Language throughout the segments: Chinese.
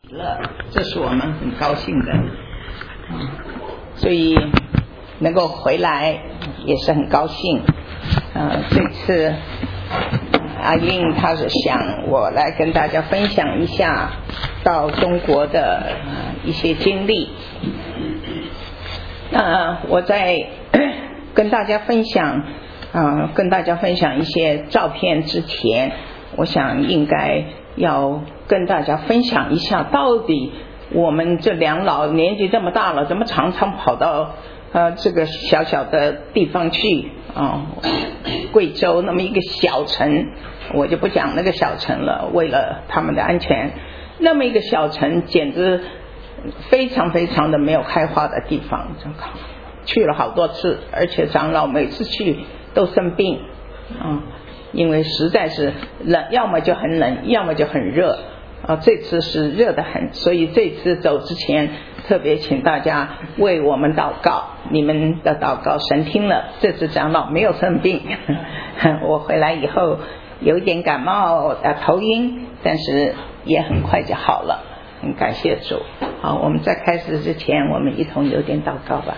乐，这是我们很高兴的，所以能够回来也是很高兴。这次阿英他是想我来跟大家分享一下到中国的一些经历。我在跟大家分享一些照片之前，我想应该要跟大家分享一下，到底我们这两老年纪这么大了，怎么常常跑到这个小小的地方去贵州那么一个小城，我就不讲那个小城了，为了他们的安全，那么一个小城简直非常非常的没有开化的地方，去了好多次，而且长老每次去都生病因为实在是冷，要么就很冷，要么就很热这次是热得很，所以这次走之前特别请大家为我们祷告，你们的祷告神听了，这次长老没有生病我回来以后有一点感冒头晕，但是也很快就好了，很感谢主。好，我们在开始之前我们一同有点祷告吧。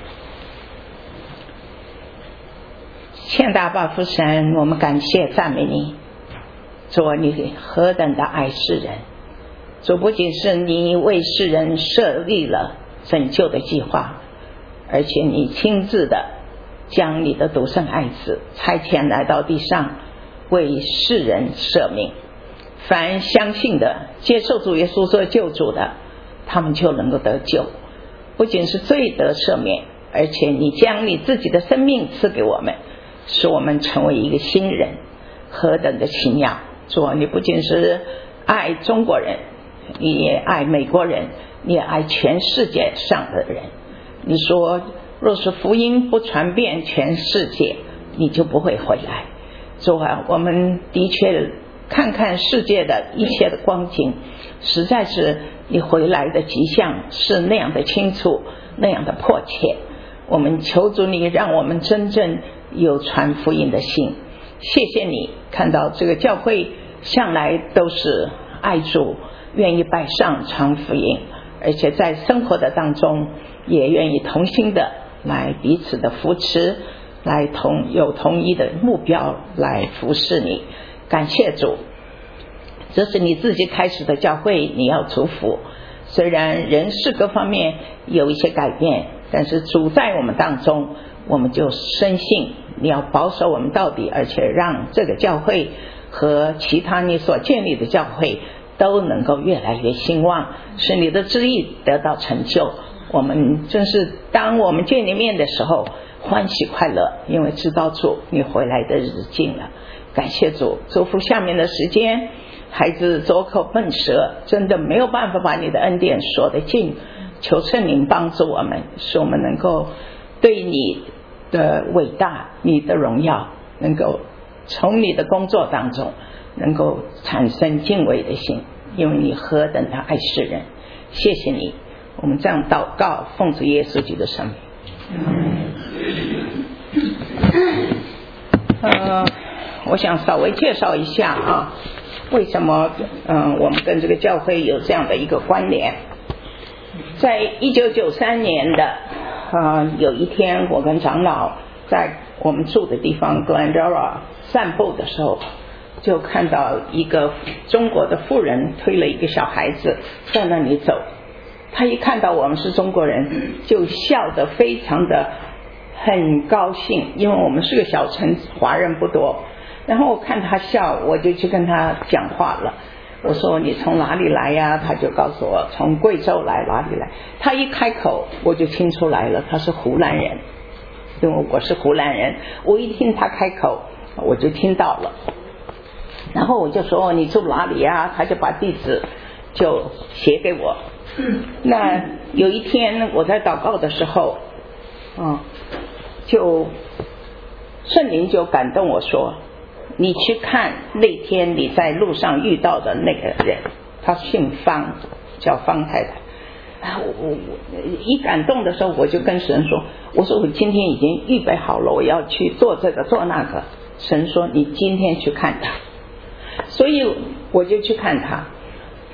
欠大报父神，我们感谢赞美你，主，你何等的爱世人，主，不仅是你为世人设立了拯救的计划，而且你亲自的将你的独生爱子差遣来到地上为世人舍命，凡相信的接受主耶稣做救主的，他们就能够得救，不仅是罪得赦免，而且你将你自己的生命赐给我们，使我们成为一个新人，何等的奇妙。主，你不仅是爱中国人，你也爱美国人，你也爱全世界上的人。你说若是福音不传遍全世界，你就不会回来。主啊，我们的确看看世界的一切的光景，实在是你回来的迹象是那样的清楚，那样的迫切。我们求主你让我们真正有传福音的心。谢谢你看到这个教会向来都是爱主，愿意摆上传福音，而且在生活的当中也愿意同心的来彼此的扶持，来有同一的目标来服侍你。感谢主，这是你自己开始的教会，你要祝福。虽然人事各方面有一些改变，但是主在我们当中，我们就深信你要保守我们到底，而且让这个教会和其他你所建立的教会都能够越来越兴旺，使你的旨意得到成就。我们真是当我们见你面的时候欢喜快乐，因为知道主你回来的日子近了。感谢主，祝福下面的时间，孩子左口笨舌，真的没有办法把你的恩典说得尽，求圣灵帮助我们，使我们能够对你的伟大，你的荣耀，能够从你的工作当中能够产生敬畏的心，因为你何等的爱世人。谢谢你，我们这样祷告，奉主耶稣基督的圣名。我想稍微介绍一下为什么我们跟这个教会有这样的一个关联。在1993年的有一天，我跟长老在我们住的地方 Glendora 散步的时候，就看到一个中国的妇人推了一个小孩子在那里走，他一看到我们是中国人就笑得非常的很高兴，因为我们是个小城，华人不多。然后我看他笑，我就去跟他讲话了，我说你从哪里来呀？他就告诉我从贵州来，哪里来。他一开口我就听出来了，他是湖南人，因为我是湖南人，我一听他开口我就听到了。然后我就说你住哪里呀？他就把地址就写给我。那有一天我在祷告的时候就圣灵就感动我说，你去看那天你在路上遇到的那个人，他姓方，叫方太太。我一感动的时候，我就跟神说，我说我今天已经预备好了，我要去做这个做那个。神说你今天去看他，所以我就去看他。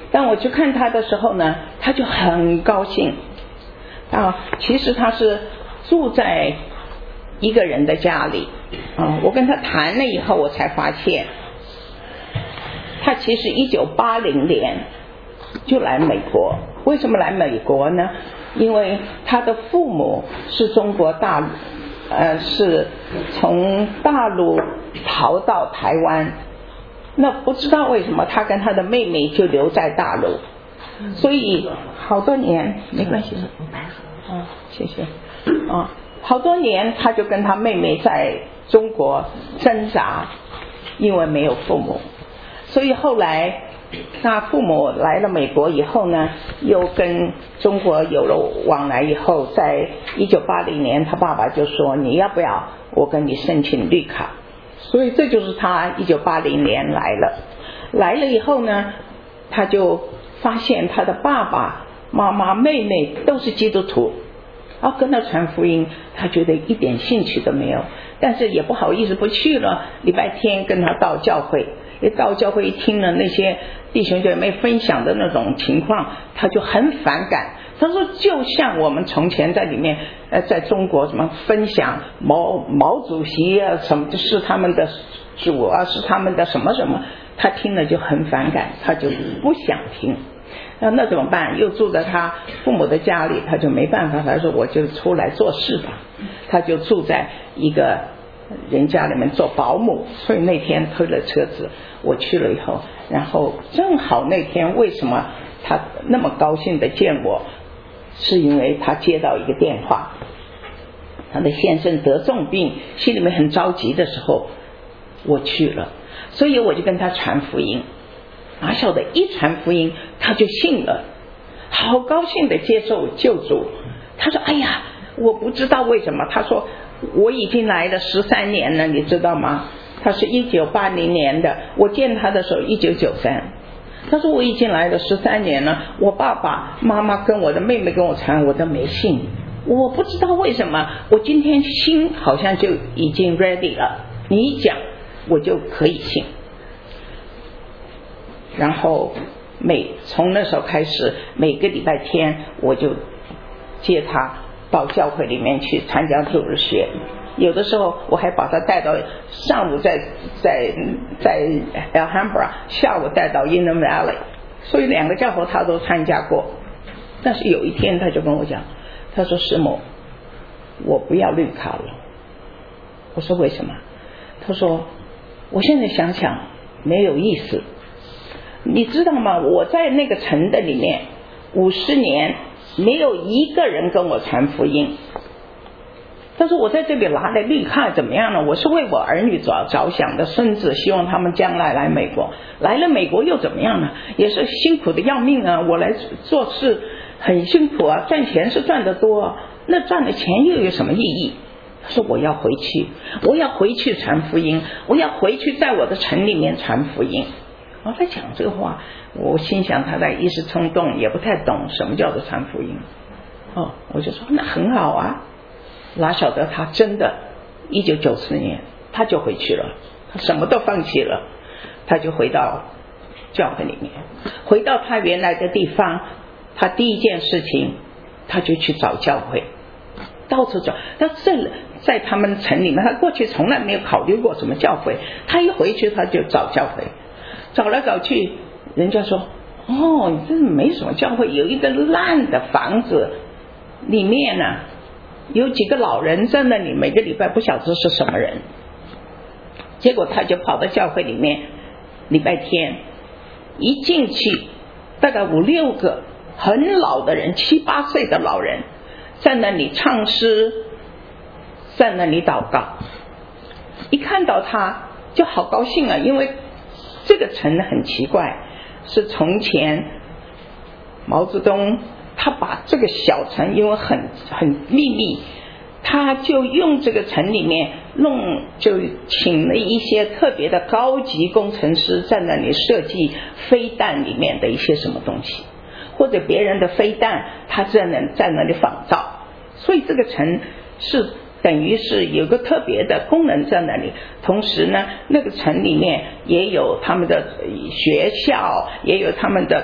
当我去看他的时候呢，他就很高兴其实他是住在一个人的家里我跟他谈了以后，我才发现他其实1980年就来美国。为什么来美国呢？因为他的父母是中国大陆是从大陆逃到台湾，那不知道为什么他跟他的妹妹就留在大陆，所以好多年没关系谢谢好多年他就跟他妹妹在中国挣扎，因为没有父母，所以后来他父母来了美国以后呢，又跟中国有了往来以后，在1980年他爸爸就说你要不要我跟你申请绿卡，所以这就是他1980年来了以后呢，他就发现他的爸爸妈妈妹妹都是基督徒跟他传福音，他觉得一点兴趣都没有，但是也不好意思不去了。礼拜天跟他到教会，一到教会一听了那些弟兄姐妹分享的那种情况，他就很反感。他说就像我们从前在里面在中国什么分享毛主席什么是他们的主是他们的什么什么，他听了就很反感，他就不想听。那怎么办？又住在他父母的家里，他就没办法，他说我就出来做事吧。他就住在一个人家里面做保姆，所以那天推了车子，我去了以后，然后正好那天为什么他那么高兴的见我，是因为他接到一个电话，他的先生得重病，心里面很着急的时候，我去了，所以我就跟他传福音。哪晓得一传福音他就信了，好高兴的接受救主。他说哎呀我不知道为什么，他说我已经来了13年了，你知道吗？他是1980年的，我见他的时候1993。他说我已经来了13年了，我爸爸妈妈跟我的妹妹跟我传，我都没信，我不知道为什么，我今天心好像就已经 ready 了，你一讲我就可以信。然后从那时候开始，每个礼拜天我就接他到教会里面去参加主日学，有的时候我还把他带到上午在 Alhambra， 下午带到 Inner Valley， 所以2个教会他都参加过。但是有一天他就跟我讲，他说师母我不要绿卡了。我说为什么？他说我现在想想没有意思，你知道吗？我在那个城的里面50年没有一个人跟我传福音。他说我在这里拿了绿卡怎么样呢？我是为我儿女着想的，孙子希望他们将来来美国，来了美国又怎么样呢？也是辛苦的要命啊，我来做事很辛苦啊，赚钱是赚得多，那赚的钱又有什么意义？他说我要回去，我要回去传福音，我要回去在我的城里面传福音。我在讲这个话，我心想他在一时冲动，也不太懂什么叫做传福音。我就说那很好啊。哪晓得他真的1994年他就回去了，他什么都放弃了，他就回到教会里面，回到他原来的地方。他第一件事情他就去找教会，到处找。但在他们城里面，他过去从来没有考虑过什么教会，他一回去他就找教会，找来找去，人家说你这没什么教会，有一个烂的房子，里面呢有几个老人在那里，每个礼拜不晓得是什么人。结果他就跑到教会里面，礼拜天一进去，大概5、6个很老的人，7、8岁的老人在那里唱诗，在那里祷告。一看到他就好高兴啊，因为这个城很奇怪，是从前毛泽东他把这个小城因为很秘密，他就用这个城里面就请了一些特别的高级工程师在那里设计飞弹里面的一些什么东西，或者别人的飞弹他在那里仿造。所以这个城是等于是有个特别的功能在那里。同时呢，那个城里面也有他们的学校，也有他们的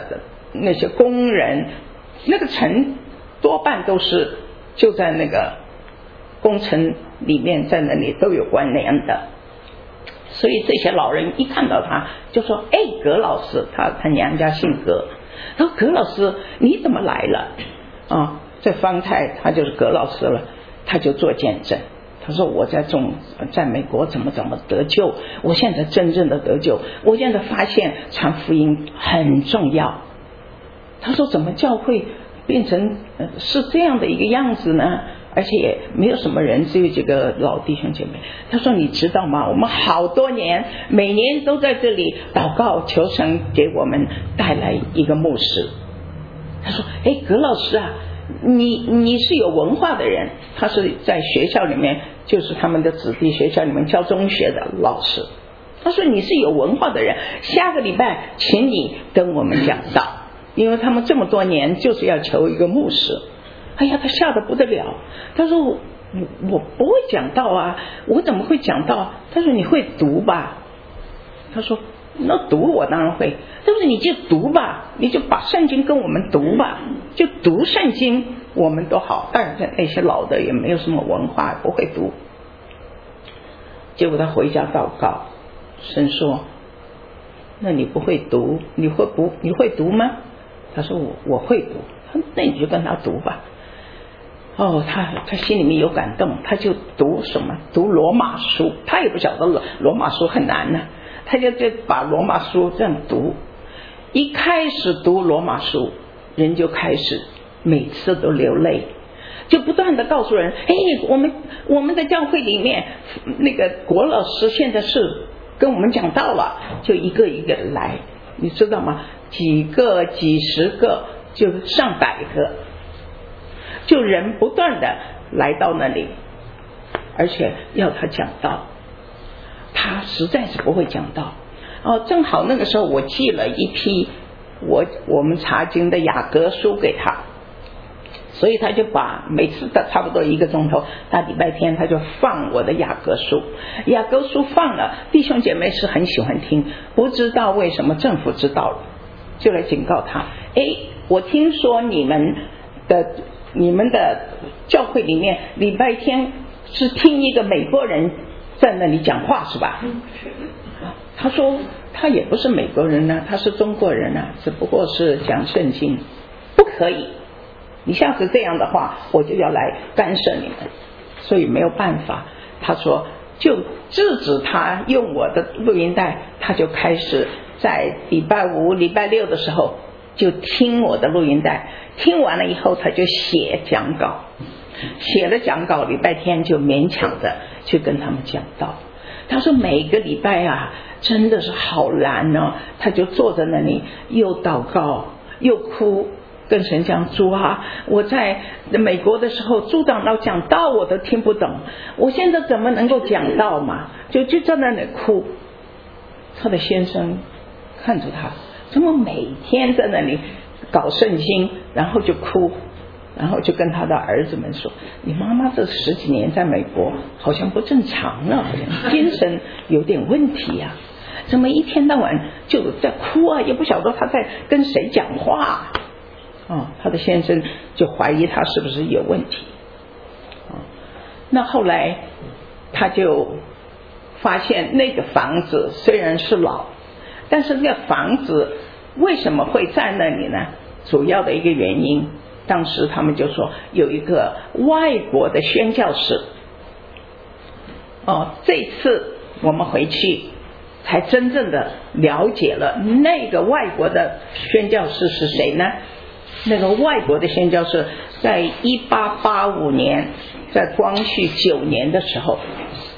那些工人，那个城多半都是就在那个工程里面，在那里都有关联的。所以这些老人一看到他就说：“哎，葛老师，他娘家姓葛。他说葛老师你怎么来了？”啊，这方太他就是葛老师了，他就做见证。他说我在美国怎么得救，我现在真正的得救，我现在发现传福音很重要。他说怎么教会变成是这样的一个样子呢？而且也没有什么人，只有几个老弟兄姐妹。他说你知道吗，我们好多年每年都在这里祷告求神给我们带来一个牧师。他说哎，葛老师啊，你是有文化的人。他是在学校里面，就是他们的子弟学校里面教中学的老师。他说你是有文化的人，下个礼拜请你跟我们讲道，因为他们这么多年就是要求一个牧师。哎呀，他吓得不得了。他说我不会讲道啊，我怎么会讲道？他说你会读吧？他说那读我当然会。他说你就读吧，你就把圣经跟我们读吧，就读圣经，我们都好。但是那些老的也没有什么文化，不会读。结果他回家祷告，神说那你不会读，你会读吗？他说我会读。那你就跟他读吧。哦，他心里面有感动，他就读什么？读罗马书。他也不晓得罗马书很难呢，他就把罗马书这样读。一开始读罗马书，人就开始每次都流泪，就不断的告诉人：哎，我们的教会里面那个郭老师现在是跟我们讲道了，就一个一个来，你知道吗？几个、几十个，就上百个。就人不断的来到那里，而且要他讲道，他实在是不会讲道。正好那个时候我寄了一批我们查经的雅各书给他，所以他就把每次的差不多1个钟头，大礼拜天他就放我的雅各书。雅各书放了，弟兄姐妹是很喜欢听，不知道为什么政府知道了，就来警告他：哎，我听说你们的教会里面礼拜天是听一个美国人在那里讲话是吧？他说他也不是美国人啊，他是中国人啊，只不过是讲圣经。不可以，你下次这样的话我就要来干涉你们。所以没有办法，他说就制止他用我的录音带，他就开始在礼拜5、礼拜6的时候就听我的录音带，听完了以后他就写讲稿，写了讲稿，礼拜天就勉强的去跟他们讲道。他说每个礼拜啊真的是好难哦，他就坐在那里又祷告又哭，跟神讲：主啊，我在美国的时候主长老讲道我都听不懂，我现在怎么能够讲道嘛？就在那里哭。他的先生看着他怎么每天在那里搞圣经，然后就哭，然后就跟他的儿子们说：你妈妈这10几年在美国好像不正常了，好像精神有点问题啊，怎么一天到晚就在哭啊，也不晓得他在跟谁讲话。他的先生就怀疑他是不是有问题。那后来他就发现那个房子虽然是老，但是那个房子为什么会在那里呢？主要的一个原因，当时他们就说有一个外国的宣教士。这次我们回去才真正的了解了那个外国的宣教士是谁呢？那个外国的宣教士在1885年，在光绪9年的时候，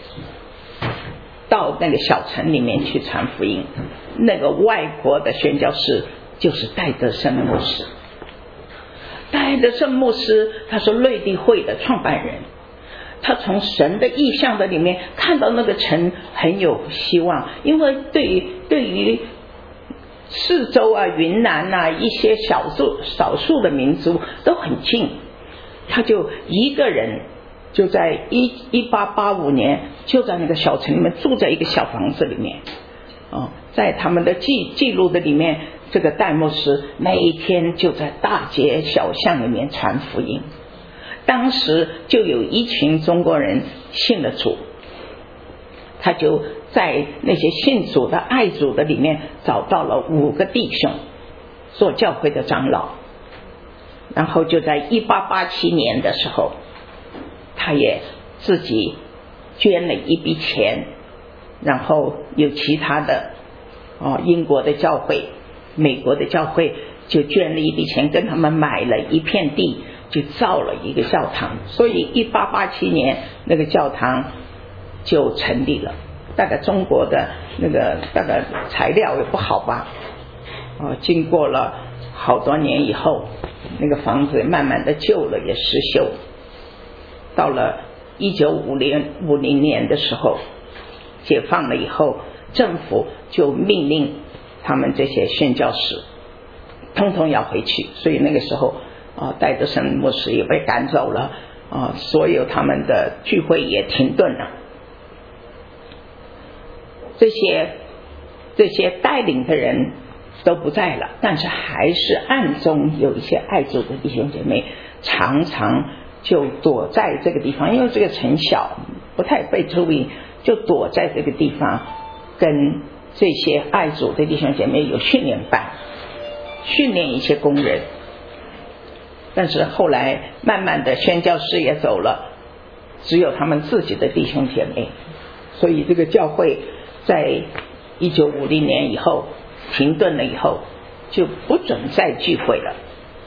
到那个小城里面去传福音。那个外国的宣教士就是戴德生牧师。戴德生牧师他是瑞地会的创办人，他从神的意象的里面看到那个城很有希望，因为对于四周啊、云南啊一些少数的民族都很近，他就一个人就在1885年就在那个小城里面住在一个小房子里面。在他们的记录的里面这个戴牧师每一天就在大街小巷里面传福音。当时就有一群中国人信了主，他就在那些信主的爱主的里面找到了5个弟兄做教会的长老，然后就在1887年的时候，他也自己捐了一笔钱，然后有其他的英国的教会、美国的教会就捐了一笔钱，跟他们买了一片地，就造了一个教堂。所以1887年那个教堂就成立了。大概中国的那个大概材料也不好吧，经过了好多年以后，那个房子慢慢的旧了，也失修。到了1950年的时候，解放了以后，政府就命令他们这些宣教士通通要回去，所以那个时候戴德生牧师也被赶走了，所有他们的聚会也停顿了。这些带领的人都不在了，但是还是暗中有一些爱主的弟兄姐妹常常就躲在这个地方，因为这个城小不太被注意，就躲在这个地方跟这些爱主的弟兄姐妹有训练班，训练一些工人。但是后来慢慢的宣教士也走了，只有他们自己的弟兄姐妹，所以这个教会在1950年以后停顿了以后，就不准再聚会了，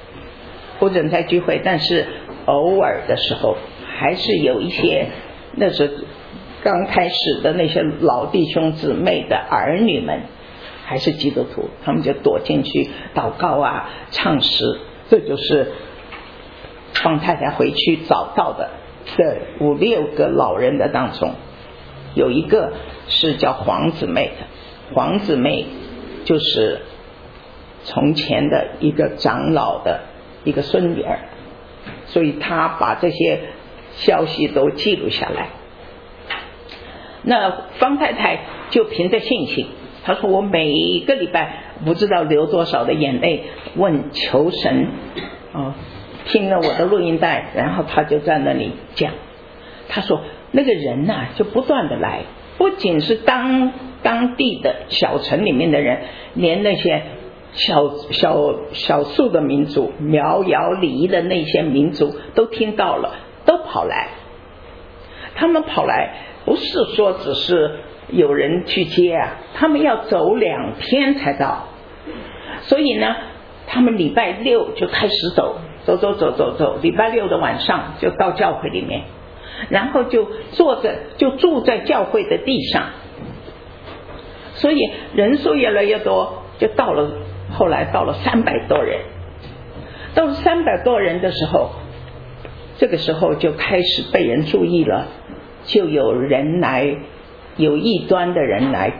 但是偶尔的时候还是有一些，那是刚开始的那些老弟兄姊妹的儿女们还是基督徒，他们就躲进去祷告啊，唱诗。这就是方太太回去找到的这5、6个老人的当中，有一个是叫黄姊妹的。黄姊妹就是从前的一个长老的一个孙女儿，所以她把这些消息都记录下来。那方太太就凭着信心，她说我每一个礼拜不知道流多少的眼泪，求神听了我的录音带，然后她就在那里讲。她说那个人啊就不断的来，不仅是当地的小城里面的人，连那些小数的民族，苗瑶黎的那些民族都听到了，都跑来。他们跑来不是说只是有人去接啊，他们要走2天才到。所以呢，他们礼拜6就开始走，礼拜6的晚上就到教会里面，然后就住在教会的地上。所以人数越来越多，就后来到了300多人。到了300多人的时候，这个时候就开始被人注意了，就有异端的人来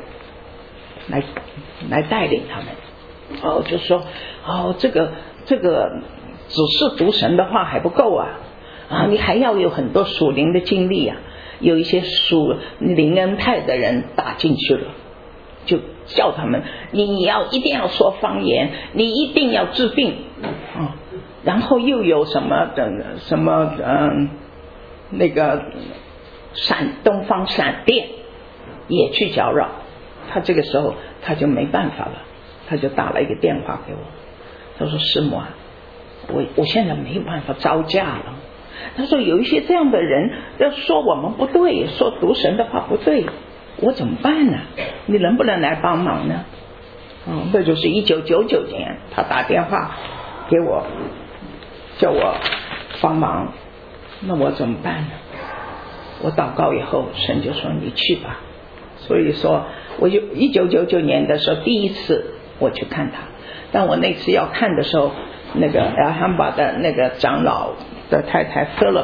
带领他们。就说这个只是读神的话还不够啊，你还要有很多属灵的经历啊。有一些属灵恩派的人打进去了，就叫他们你一定要说方言，你一定要治病然后又有什么那个东方闪电也去搅扰他。这个时候他就没办法了，他就打了一个电话给我，他说师母啊，我现在没有办法招架了。他说有一些这样的人要说我们不对，说读神的话不对，我怎么办呢？你能不能来帮忙呢？这就是1999年他打电话给我，叫我帮忙。那我怎么办呢？我祷告以后，神就说你去吧。所以说我就1999年的时候第一次我去看他，但我那次要看的时候，那个阿罕巴的那个长老的太太 Philip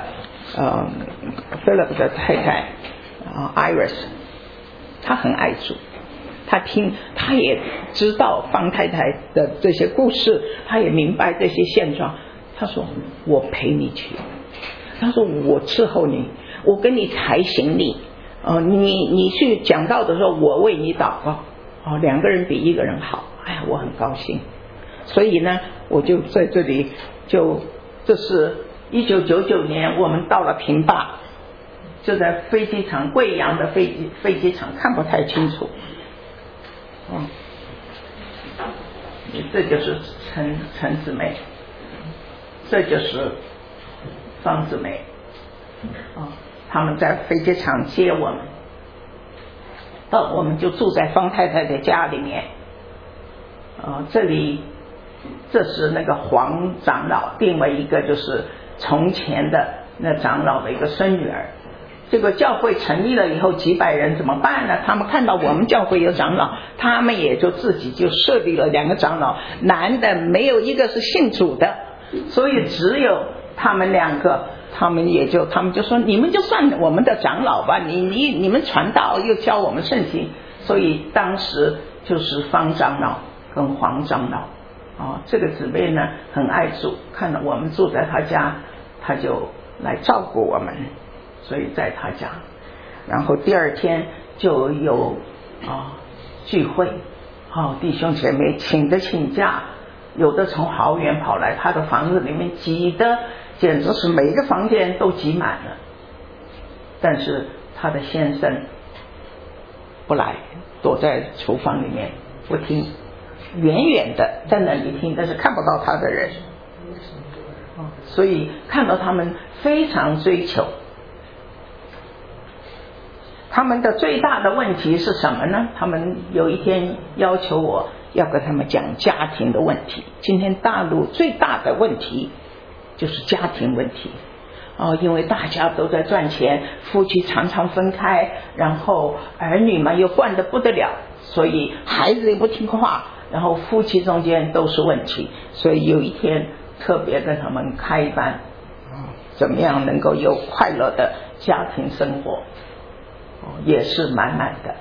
的太太Iris， 她很爱主，她也知道方太太的这些故事，她也明白这些现状。她说我陪你去，她说我伺候你，我跟你抬行李，你去讲道的时候我为你祷告，2个人比1个人好， 哎呀，我很高兴。所以呢，我就在这里，这是1999年我们到了平坝，就在飞机场，贵阳的飞机场，看不太清楚。这就是陈姊妹，这就是方姊妹，他们在飞机场接我们，我们就住在方太太的家里面。这是那个黄长老，另外一个就是从前的那长老的一个孙女儿。这个教会成立了以后几百人怎么办呢？他们看到我们教会有长老，他们也就自己就设立了2个长老，男的没有一个是信主的，所以只有他们2个，他们就说你们就算我们的长老吧，你们传道又教我们圣经，所以当时就是方长老跟黄长老。这个姊妹呢很爱主，看到我们住在他家，他就来照顾我们，所以在他家。然后第2天就有聚会，弟兄姐妹请假，有的从好远跑来，他的房子里面挤得简直是每个房间都挤满了。但是他的先生不来，躲在厨房里面不听，远远的在那里听，但是看不到他的人。所以看到他们非常追求，他们的最大的问题是什么呢？他们有一天要求我要跟他们讲家庭的问题。今天大陆最大的问题就是家庭问题。因为大家都在赚钱，夫妻常常分开，然后儿女嘛又惯得不得了，所以孩子也不听话，然后夫妻中间都是问题。所以有一天特别跟他们开班，怎么样能够有快乐的家庭生活，也是满满的。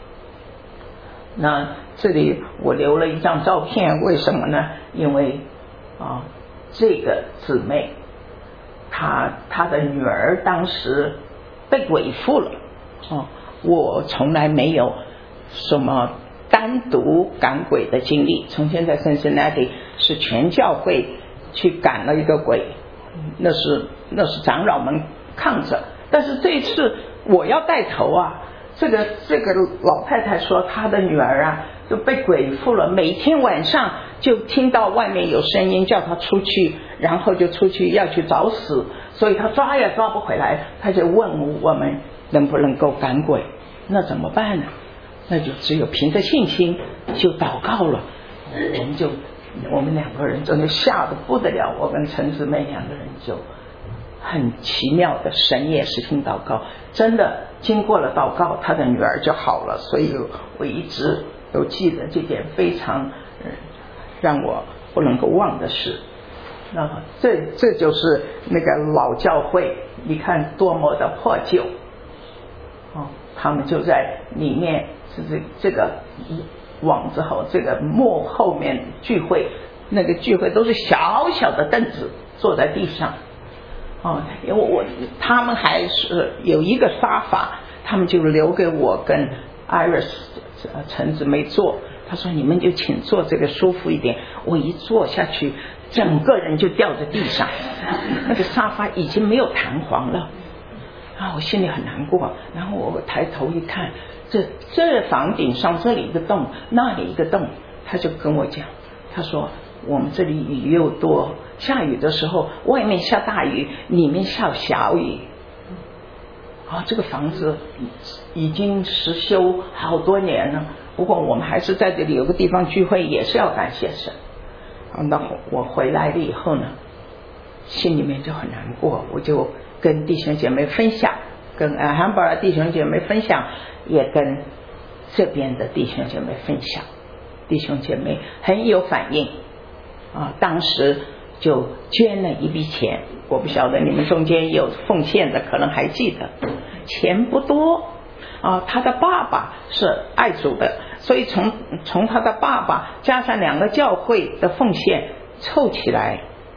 那这里我留了一张照片，为什么呢？因为这个姊妹她的女儿当时被鬼附了。我从来没有什么单独赶鬼的经历，从前在Cincinnati是全教会去赶了一个鬼，那是长老们抗着，但是这一次我要带头啊。这个老太太说她的女儿就被鬼附了，每天晚上就听到外面有声音叫她出去，然后就出去要去找死，所以她抓也抓不回来，她就问我们能不能够赶鬼。那怎么办呢？那就只有凭着信心就祷告了。我们2个人真的吓得不得了，我跟陈姊妹2个人就很奇妙的，神也是听祷告，真的经过了祷告，他的女儿就好了。所以我一直都记得这件非常让我不能够忘的事。那这就是那个老教会，你看多么的破旧。他们就在里面，这个网之后，这个幕后面聚会，那个聚会都是小小的凳子坐在地上。因为他们还是有一个沙发，他们就留给我跟 Iris 陈姊妹坐。他说你们就请坐这个舒服一点。我一坐下去，整个人就掉在地上，那个沙发已经没有弹簧了。我心里很难过。然后我抬头一看，这房顶上这里一个洞，那里一个洞。他就跟我讲，他说我们这里雨又多，下雨的时候外面下大雨，里面下小雨。这个房子已经实修好多年了，不过我们还是在这里有个地方聚会，也是要感谢神。那我回来了以后呢，心里面就很难过，我就跟弟兄姐妹分享，跟汉堡的弟兄姐妹分享，也跟这边的弟兄姐妹分享。弟兄姐妹很有反应当时就捐了一笔钱。我不晓得你们中间有奉献的可能还记得，钱不多他的爸爸是爱主的，所以从他的爸爸加上2个教会的奉献凑起来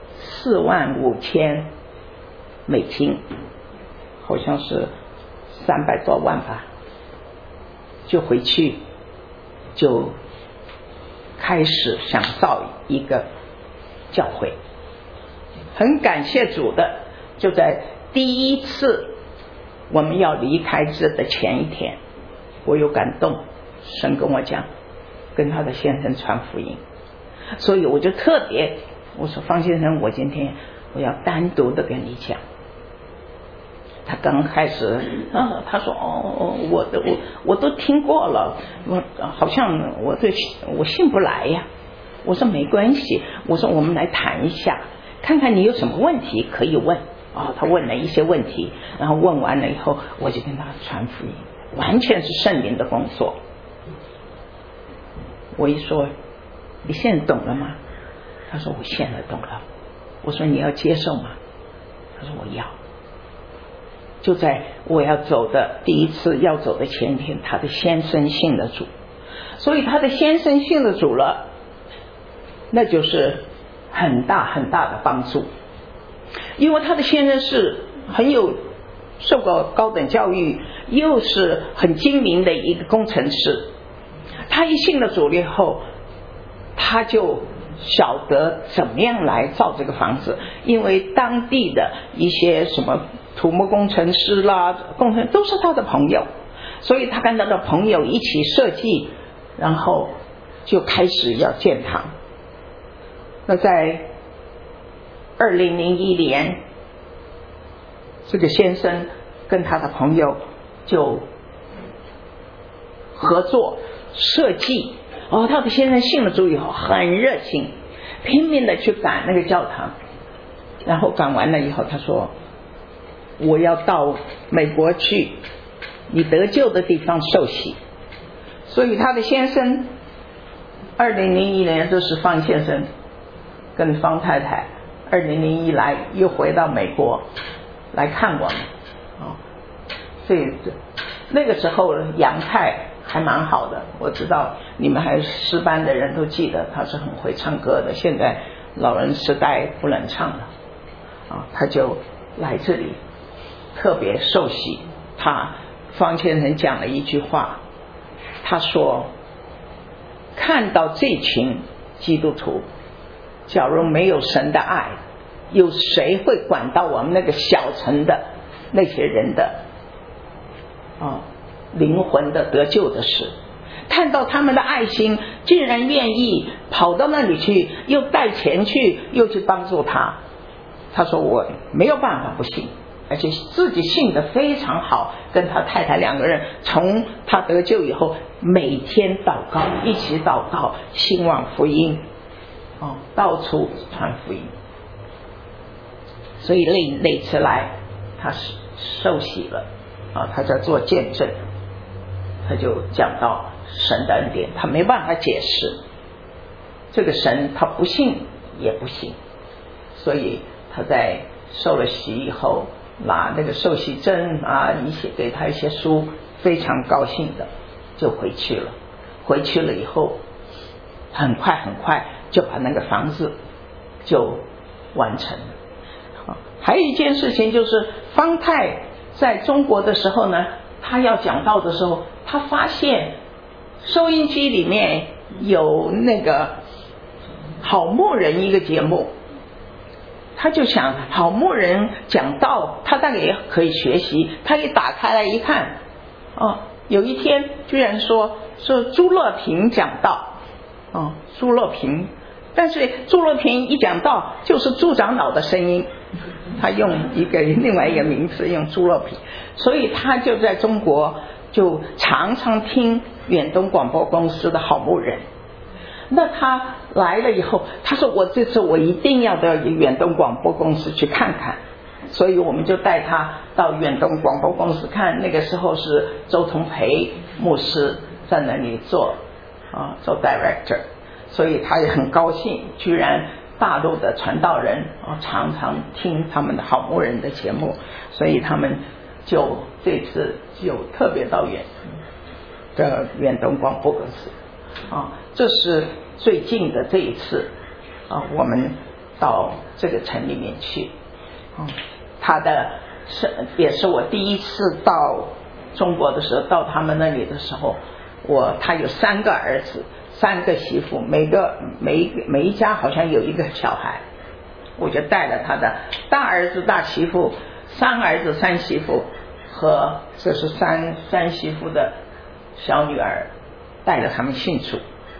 45000美金，好像是300多万吧，就回去就开始想造一个教会。很感谢主的，就在第一次我们要离开这的前一天，我有感动，神跟我讲跟他的先生传福音，所以我就特别我说方先生，我今天我要单独的跟你讲。他刚开始他说我都听过了，我好像我信不来呀。我说没关系，我说我们来谈一下，看看你有什么问题可以问。他问了一些问题，然后问完了以后，我就跟他传福音，完全是圣灵的工作。我一说你现在懂了吗？他说我现在懂了。我说你要接受吗？他说我要。就在我要走的第一次要走的前一天，他的先生信了主，所以他的先生信了主了，那就是很大很大的帮助。因为他的先生是很有受过高等教育，又是很精明的一个工程师，他一信了主以后，他就晓得怎么样来造这个房子，因为当地的一些什么土木工程师啦，都是他的朋友，所以他跟他的朋友一起设计，然后就开始要建堂。那在2001年，这个先生跟他的朋友就合作设计。他的先生信了主以后很热情，拼命的去赶那个教堂，然后赶完了以后他说我要到美国去你得救的地方受洗。所以他的先生2001年就是方先生跟方太太2001来又回到美国来看我们。所以那个时候杨太还蛮好的，我知道你们还诗班的人都记得他是很会唱歌的，现在老人时代不能唱了他就来这里特别受洗。方先生讲了一句话，他说看到这群基督徒，假如没有神的爱，有谁会管到我们那个小城的那些人的灵魂的得救的事？看到他们的爱心，竟然愿意跑到那里去，又带钱去，又去帮助他。他说我没有办法不信，而且自己信得非常好，跟他太太两个人从他得救以后每天祷告，一起祷告，兴旺福音到处传福音。所以那次来他受洗了他在做见证，他就讲到神的恩典，他没办法解释这个神，他不信也不信。所以他在受了洗以后拿那个受洗证一些给他一些书，非常高兴的就回去了。回去了以后很快就把那个房子就完成了。还有一件事情就是方太在中国的时候呢，他要讲道的时候，他发现收音机里面有那个好牧人一个节目，他就想好牧人讲道他大概也可以学习。他一打开来一看有一天居然说朱乐平讲道朱乐平，但是朱乐平一讲道就是朱长老的声音，他用另外一个名字用朱乐平，所以他就在中国就常常听远东广播公司的好牧人。那他来了以后，他说我这次我一定要到远东广播公司去看看，所以我们就带他到远东广播公司看。那个时候是周同培牧师在那里做director， 所以他也很高兴，居然大陆的传道人常常听他们的好牧人的节目，所以他们就这次就特别到远东广播公司这是最近的这一次我们到这个城里面去也是我第一次到中国的时候，到他们那里的时候，他有3个儿子 3个媳妇，每一家好像有一个小孩，我就带了他的大儿子大媳妇、3儿子3媳妇和这是三媳妇的小女儿，带着他们信主。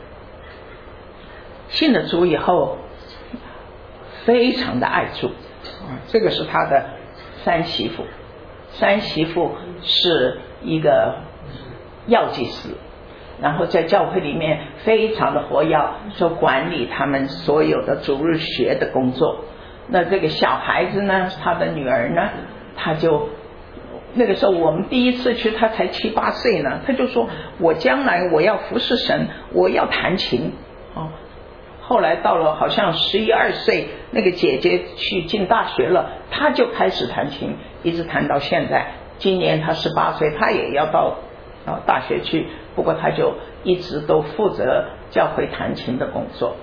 信了主以后非常的爱主，这个是他的3媳妇。3媳妇是一个药剂师，然后在教会里面非常的活跃，说管理他们所有的主日学的工作。那这个小孩子呢，他的女儿呢，他就那个时候我们第一次去，他才7、8岁呢，他就说我将来我要服侍神，我要弹琴后来到了好像11、12岁，那个姐姐去进大学了，她就开始弹琴，一直弹到现在。今年她18岁，她也要到大学去，不过她就一直都负责教会弹琴的工作。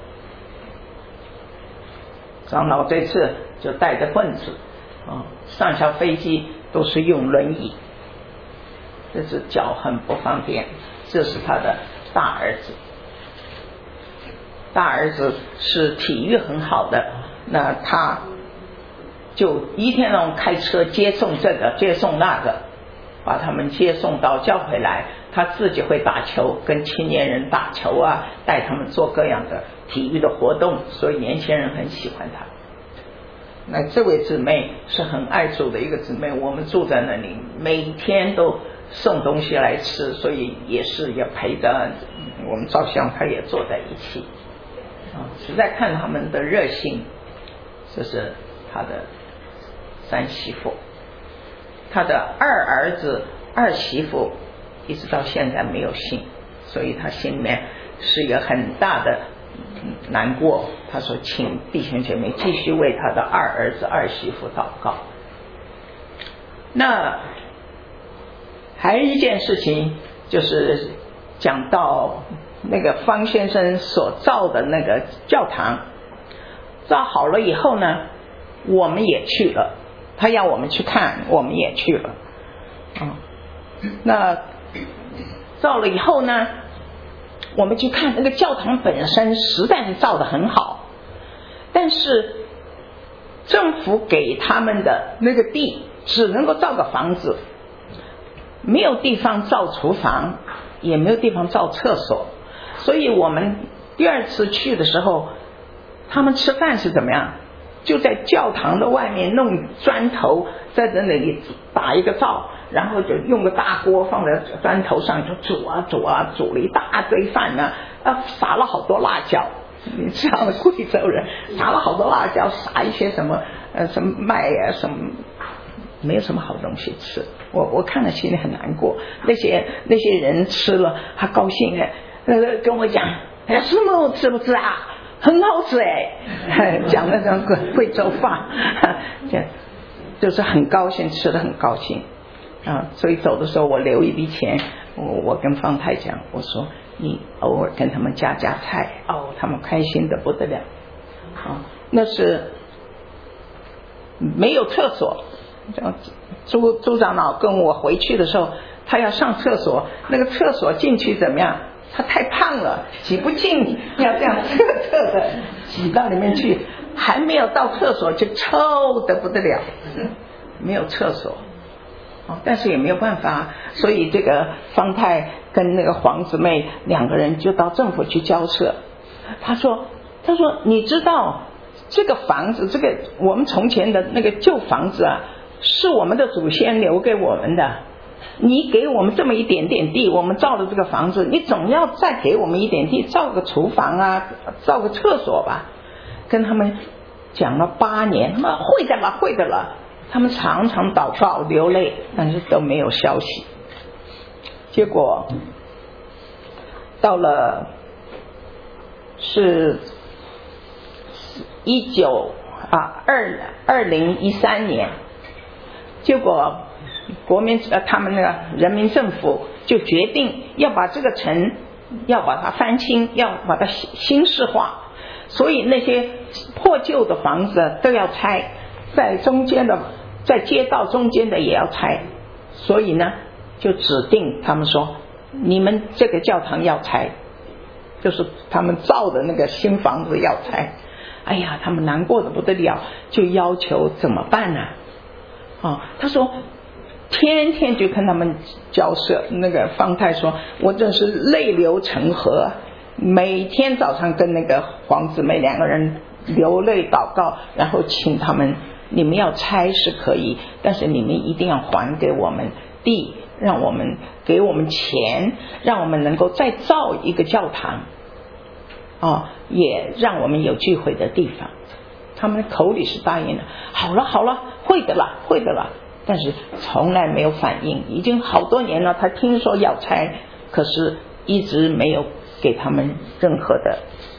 长老这次就带着棍子上下飞机都是用轮椅，这是脚很不方便。这是他的大儿子，大儿子是体育很好的，那他就一天到晚开车接送这个接送那个，把他们接送到教会来。他自己会打球，跟青年人打球啊，带他们做各样的体育的活动，所以年轻人很喜欢他。那这位姊妹是很爱主的一个姊妹，我们住在那里，每天都送东西来吃，所以也是要陪着我们照相，他也坐在一起实在看他们的热心。这是他的3媳妇，他的2儿子2媳妇一直到现在没有信，所以他心里面是一个很大的难过。他说请弟兄姐妹继续为他的2儿子2媳妇祷告。那还有一件事情，就是讲到那个方先生所造的那个教堂造好了以后呢，我们也去了，他要我们去看，我们也去了那造了以后呢，我们去看那个教堂本身实在是造得很好，但是政府给他们的那个地只能够造个房子，没有地方造厨房，也没有地方造厕所。所以我们第2次去的时候，他们吃饭是怎么样，就在教堂的外面弄砖头，在那里打一个灶，然后就用个大锅放在砖头上，就煮了一大堆饭呢撒了好多辣椒。你知道贵州人撒了好多辣椒，撒一些什么麦什么，没有什么好东西吃。我看了心里很难过。那些人吃了还高兴跟我讲师母吃不吃啊，很好吃讲那种贵州话就是很高兴，吃得很高兴所以走的时候我留一笔钱，我跟方太讲，我说你偶尔跟他们加菜他们开心的不得了那是没有厕所。朱长老跟我回去的时候，他要上厕所，那个厕所进去怎么样，他太胖了挤不进，要这样侧的挤到里面去，还没有到厕所就臭得不得了，没有厕所但是也没有办法，所以这个方太跟那个黄姊妹2个人就到政府去交涉。他说你知道这个房子，这个我们从前的那个旧房子是我们的祖先留给我们的，你给我们这么一点点地，我们造了这个房子，你总要再给我们一点地，造个厨房造个厕所吧。跟他们讲了8年，他们会的了，他们常常祷告流泪，但是都没有消息。结果到了是2013年，结果他们那个人民政府就决定要把这个城要把它翻新，要把它新式化，所以那些破旧的房子都要拆，在街道中间的也要拆。所以呢就指定他们说你们这个教堂要拆， 就是他们造的那个新房子要拆。哎呀，他们难过的不得了，就要求怎么办呢？他说天天就跟他们交涉。那个方太说，我真是泪流成河，每天早上跟那个黄姊妹两个人流泪祷告，然后请他们，你们要拆是可以，但是你们一定要还给我们地，让我们给我们钱，让我们能够再造一个教堂，也让我们有聚会的地方。他们口里是答应了，好了好了，会的了会的了，但是从来没有反应。已经好多年了，他听说要拆，可是一直没有给他们任何的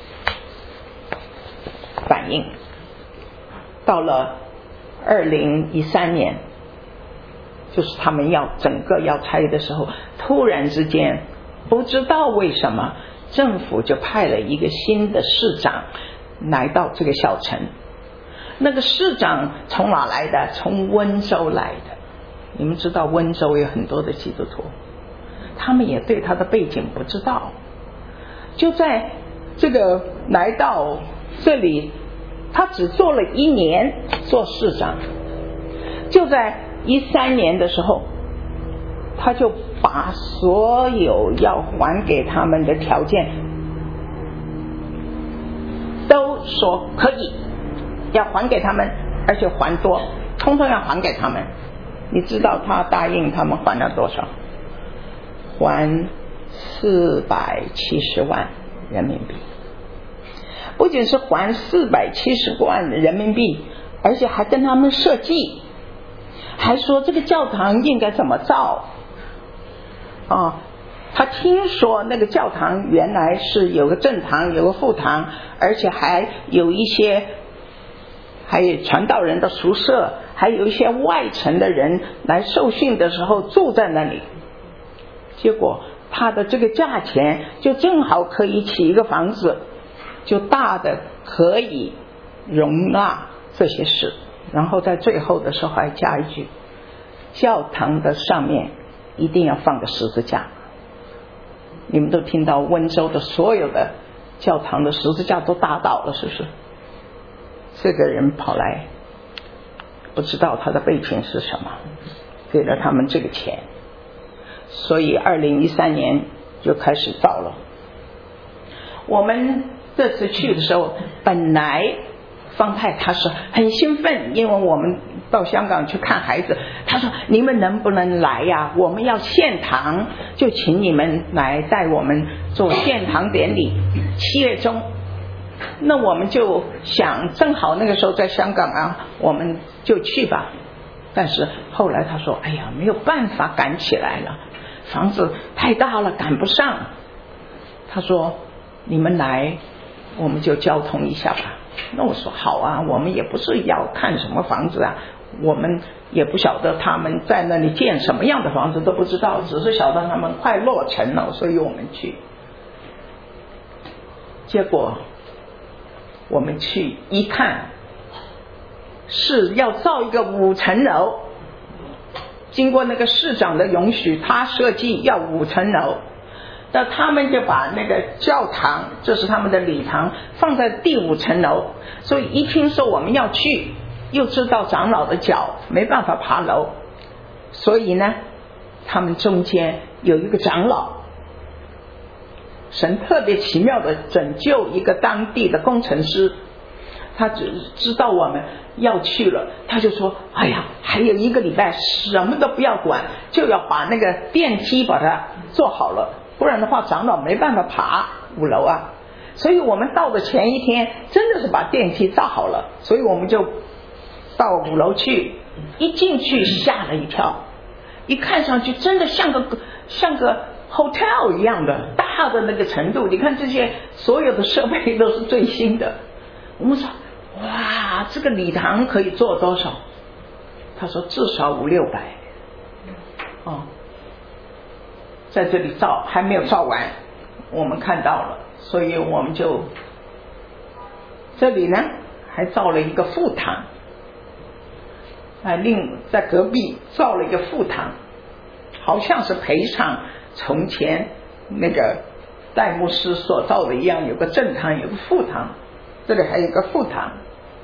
反应。到了2013年，就是他们整个要拆的时候，突然之间不知道为什么政府就派了一个新的市长来到这个小城。那个市长从哪来的？从温州来的。你们知道温州有很多的基督徒，他们也对他的背景不知道。就在这个来到这里，他只做了1年做市长，就在13年的时候，他就把所有要还给他们的条件都说可以，要还给他们，而且还多，通通要还给他们。你知道他答应他们还了多少？还470万人民币。不仅是还470万人民币，而且还跟他们设计，还说这个教堂应该怎么造。他听说那个教堂原来是有个正堂，有个副堂，而且还有一些，还有传道人的宿舍，还有一些外城的人来受训的时候住在那里。结果他的这个价钱就正好可以起一个房子，就大的可以容纳这些事。然后在最后的时候还加一句，教堂的上面一定要放个十字架。你们都听到温州的所有的教堂的十字架都打倒了，是不是？这个人跑来，不知道他的背景是什么，给了他们这个钱。所以2013年就开始造了。我们这次去的时候，本来方太他是很兴奋，因为我们到香港去看孩子，他说你们能不能来呀？我们要献堂，就请你们来带我们做献堂典礼，7月中。那我们就想正好那个时候在香港啊，我们就去吧。但是后来他说，哎呀，没有办法赶起来了，房子太大了，赶不上。他说你们来我们就交通一下吧。那我说好啊，我们也不是要看什么房子啊，我们也不晓得他们在那里建什么样的房子都不知道，只是晓得他们快落成了，所以我们去。结果我们去一看，是要造一个5层楼，经过那个市长的允许，他设计要5层楼。那他们就把那个教堂，这是他们的礼堂，放在第5层楼。所以一听说我们要去，又知道长老的脚没办法爬楼，所以呢他们中间有一个长老，神特别奇妙的拯救一个当地的工程师，他只知道我们要去了，他就说，哎呀，还有1个礼拜什么都不要管，就要把那个电梯把它做好了，不然的话长老没办法爬5楼啊。所以我们到的前一天真的是把电梯造好了，所以我们就到5楼去，一进去吓了一跳，一看上去真的像个 hotel 一样的大的那个程度，你看这些所有的设备都是最新的。我们说哇，这个礼堂可以做多少？他说至少500-600在这里造，还没有造完，我们看到了，所以我们就这里呢还造了一个副堂，在隔壁造了一个副堂，好像是赔偿从前那个戴牧师所造的一样，有个正堂，有个副堂，这里还有个副堂。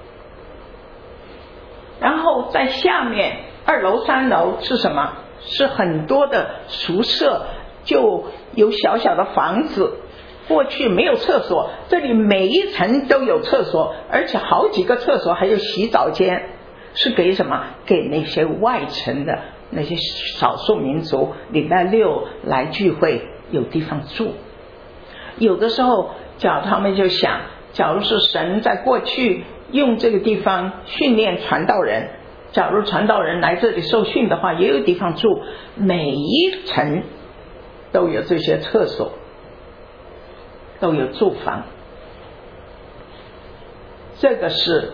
然后在下面2楼3楼是什么？是很多的宿舍，就有小小的房子。过去没有厕所，这里每一层都有厕所，而且好几个厕所，还有洗澡间，是给什么？给那些外城的那些少数民族礼拜6来聚会有地方住。有的时候他们就想，假如是神在过去用这个地方训练传道人，假如传道人来这里受训的话，也有地方住，每一层都有这些厕所，都有住房。这个是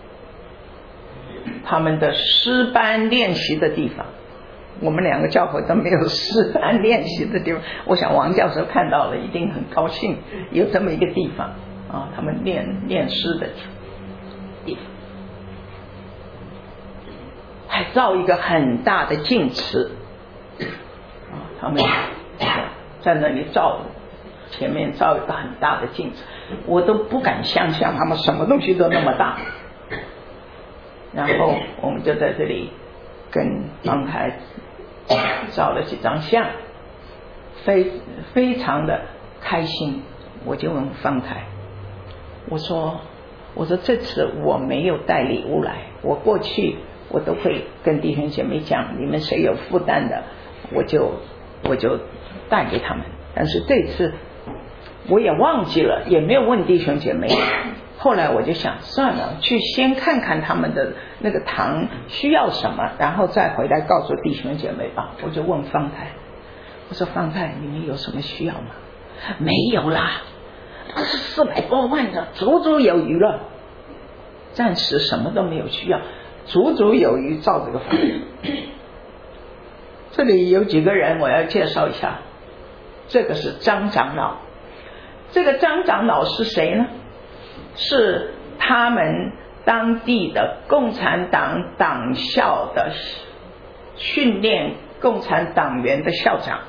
他们的诗班练习的地方。我们2个教会都没有诗班练习的地方，我想王教授看到了一定很高兴，有这么一个地方啊，他们练诗的地方。还造一个很大的镜池啊，他们在那里造，前面造一个很大的镜子，我都不敢想象他们什么东西都那么大。然后我们就在这里跟方太照了几张相，非常的开心。我就问方太，我说这次我没有带礼物来，我过去我都会跟弟兄姐妹讲，你们谁有负担的，我就带给他们。但是这次我也忘记了，也没有问弟兄姐妹。后来我就想，算了，去先看看他们的那个堂需要什么，然后再回来告诉弟兄姐妹吧。我就问方太，我说方太，你们有什么需要吗？没有啦，那是400多万的，足足有余了。暂时什么都没有需要，足足有余造这个房。这里有几个人我要介绍一下，这个是张长老。这个张长老是谁呢？是他们当地的共产党党校的训练共产党员的校长。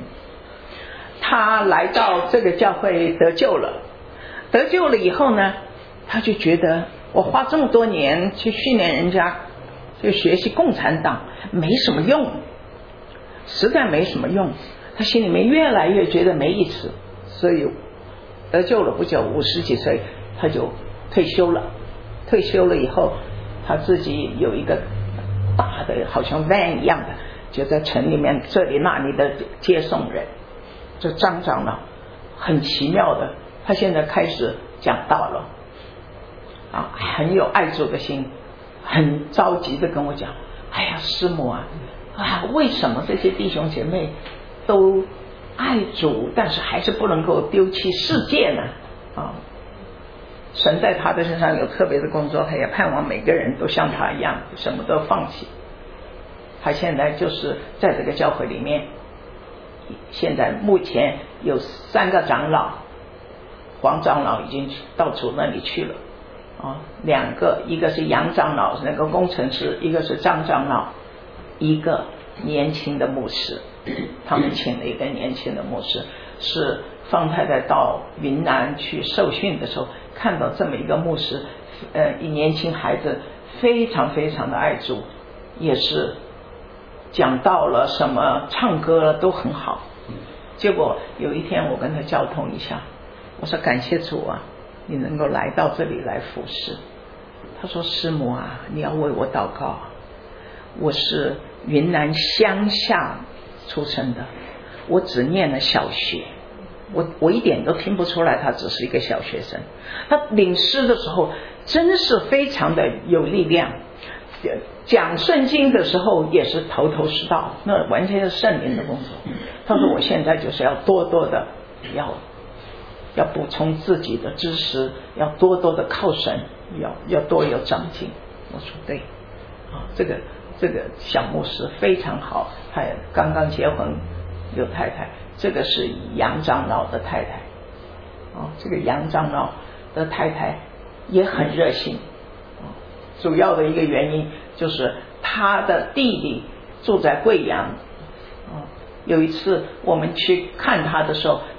他来到这个教会得救了以后呢，他就觉得我花这么多年去训练人家，去学习共产党没什么用，实在没什么用，他心里面越来越觉得没意思，所以得救了不久，50几岁他就退休了。退休了以后，他自己有一个大的好像 van 一样的，就在城里面这里那里的接送人。这张长老很奇妙的，他现在开始讲道了啊，很有爱主的心，很着急的跟我讲，哎呀师母啊，为什么这些弟兄姐妹都爱主，但是还是不能够丢弃世界呢？啊，神在他的身上有特别的工作，他也盼望每个人都像他一样，什么都放弃。他现在就是在这个教会里面，现在目前有3个长老，黄长老已经到主那里去了啊，2个，一个是杨长老那个工程师，一个是张长老，一个年轻的牧师。他们请了一个年轻的牧师，是方太太到云南去受训的时候看到这么一个牧师，一年轻孩子非常非常的爱主，也是讲道了什么唱歌了都很好。结果有一天我跟他交通一下，我说感谢主啊，你能够来到这里来服侍。他说师母啊，你要为我祷告，我是云南乡下出生的，我只念了小学，我一点都听不出来他只是一个小学生。他领诗的时候真是非常的有力量，讲圣经的时候也是头头是道，那完全是圣灵的工作。他说我现在就是要多多的要补充自己的知识，要多多的靠神，要多有长进。我说对啊，这个小牧师非常好，他也刚刚结婚有太太，这个是杨长老的太太啊，这个杨长老的太太也很热心啊，主要的一个原因就是他的弟弟住在贵阳啊，有一次我们去看他的时候，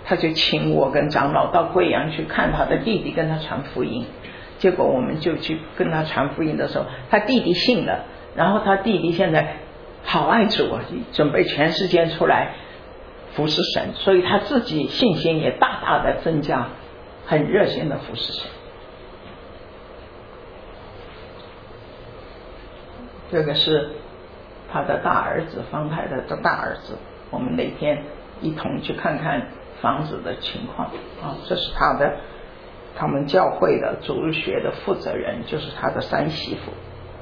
他就请我跟长老到贵阳去看他的弟弟，跟他传福音。结果我们就去跟他传福音的时候，他弟弟信了，然后他弟弟现在好爱主啊，准备全世界出来服侍神，所以他自己信心也大大的增加，很热心的服侍神。这个是他的大儿子，方太太的大儿子，我们那天一同去看看房子的情况啊，这是他们教会的主日学的负责人，就是他的三媳妇。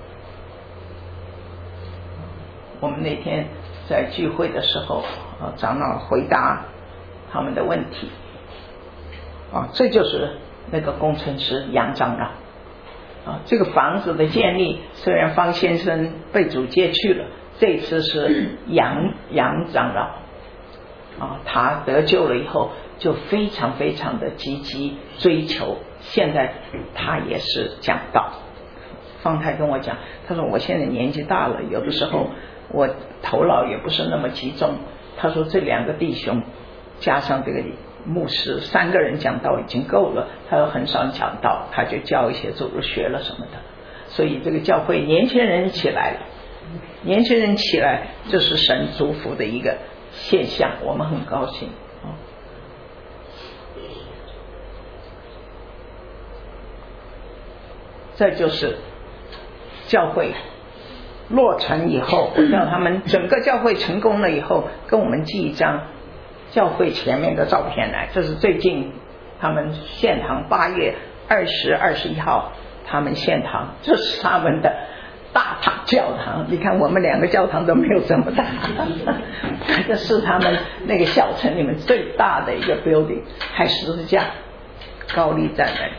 我们那天在聚会的时候，长老回答他们的问题啊，这就是那个工程师杨长老啊。这个房子的建立，虽然方先生被主接去了，这次是杨长老啊，他得救了以后就非常非常的积极追求，现在他也是讲道。方太跟我讲，他说我现在年纪大了，有的时候我头脑也不是那么集中。他说这两个弟兄加上这个牧师3个人讲道已经够了，他说很少讲道，他就教一些主日学了什么的。所以这个教会年轻人起来了，年轻人起来，这是神祝福的一个现象，我们很高兴。这就是教会落成以后，我叫他们整个教会成功了以后，跟我们寄一张教会前面的照片来。这是最近他们献堂8月20、21号他们献堂，这是他们的大教堂。你看我们2个教堂都没有这么大，这是他们那个小城里面最大的一个 building， 还十字架高立在那里。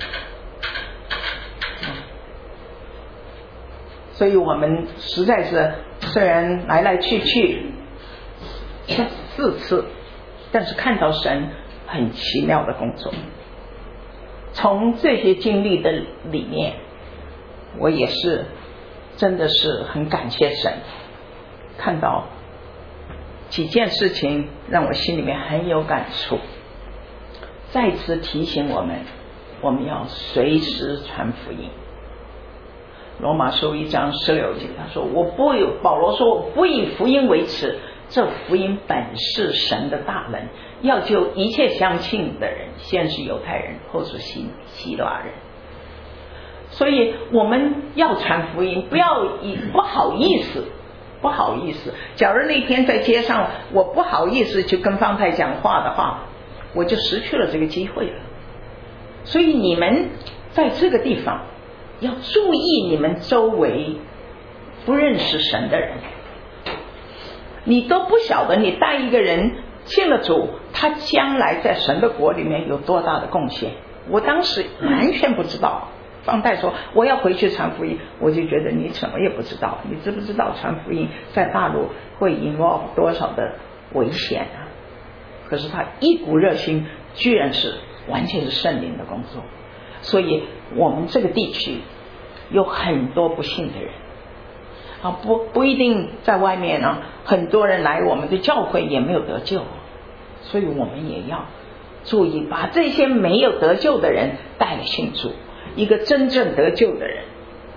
所以我们实在是虽然来来去去4次，但是看到神很奇妙的工作。从这些经历的里面，我也是真的是很感谢神，看到几件事情让我心里面很有感触，再次提醒我们要随时传福音。罗马书1章16节，他说保罗说我不以福音为耻，这福音本是神的大能，要救一切相信的人，先是犹太人，后是希腊人。所以我们要传福音，不要以不好意思。假如那天在街上我不好意思去跟方太讲话的话，我就失去了这个机会了。所以你们在这个地方要注意你们周围不认识神的人，你都不晓得你带一个人信了主，他将来在神的国里面有多大的贡献。我当时完全不知道。方太说我要回去传福音，我就觉得你什么也不知道。你知不知道传福音在大陆会involve多少的危险啊？可是他一股热心，居然是完全是圣灵的工作。所以我们这个地区有很多不信的人啊，不一定在外面啊，很多人来我们的教会也没有得救，所以我们也要注意，把这些没有得救的人带来信主。一个真正得救的人，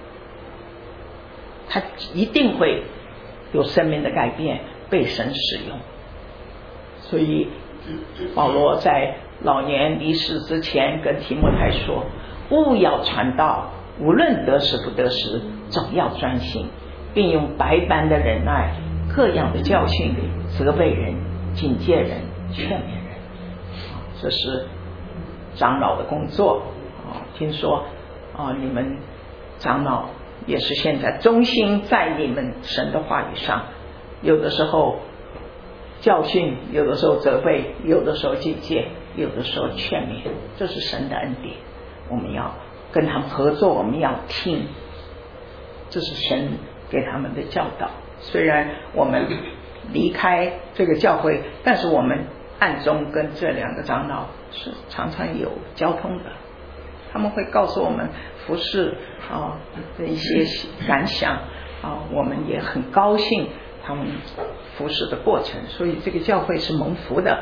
他一定会有生命的改变，被神使用。所以保罗在老年离世之前跟提摩太说，务要传道，无论得时不得时，总要专心，并用百般的忍耐，各样的教训，责备人，警戒人，劝勉人。这是长老的工作。听说你们长老也是现在忠心在你们神的话语上，有的时候教训，有的时候责备，有的时候警戒，有的时候劝勉，这是神的恩典。我们要跟他们合作，我们要听，这是神给他们的教导。虽然我们离开这个教会，但是我们暗中跟这2个长老是常常有交通的，他们会告诉我们服事的一些感想我们也很高兴他们服事的过程。所以这个教会是蒙福的，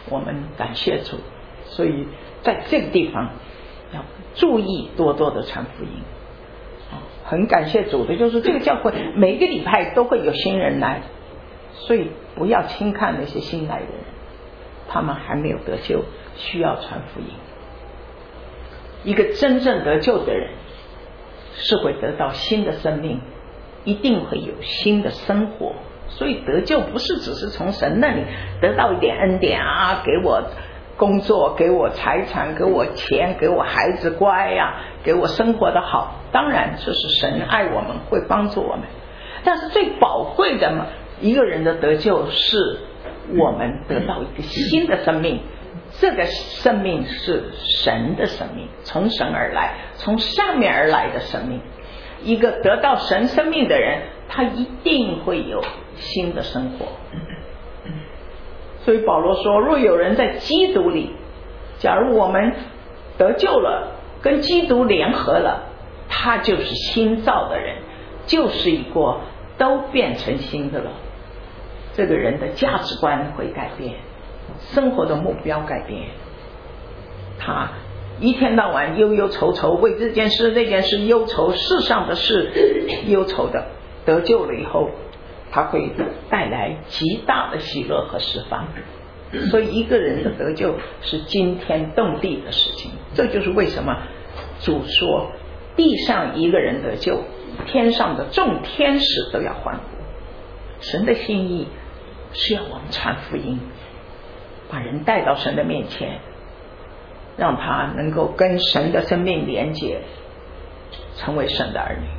我们感谢主。所以在这个地方要注意多多的传福音。很感谢主的就是这个教会每个礼拜都会有新人来，所以不要轻看那些新来的人，他们还没有得救，需要传福音。一个真正得救的人是会得到新的生命，一定会有新的生活。所以得救不是只是从神那里得到一点恩典啊，给我工作，给我财产，给我钱，给我孩子乖啊，给我生活的好。当然这是神爱我们，会帮助我们。但是最宝贵的嘛，一个人的得救是我们得到一个新的生命，这个生命是神的生命，从神而来，从上面而来的生命。一个得到神生命的人，他一定会有新的生活。所以保罗说，若有人在基督里，假如我们得救了，跟基督联合了，他就是新造的人，旧事已过，都变成新的了。这个人的价值观会改变，生活的目标改变，他一天到晚忧忧愁愁，为这件事那件事忧愁，世上的事忧愁的，得救了以后，他会带来极大的喜乐和释放。所以一个人的得救是惊天动地的事情。这就是为什么主说，地上一个人得救，天上的众天使都要欢呼。神的心意是要我们传福音，把人带到神的面前，让他能够跟神的生命连结，成为神的儿女。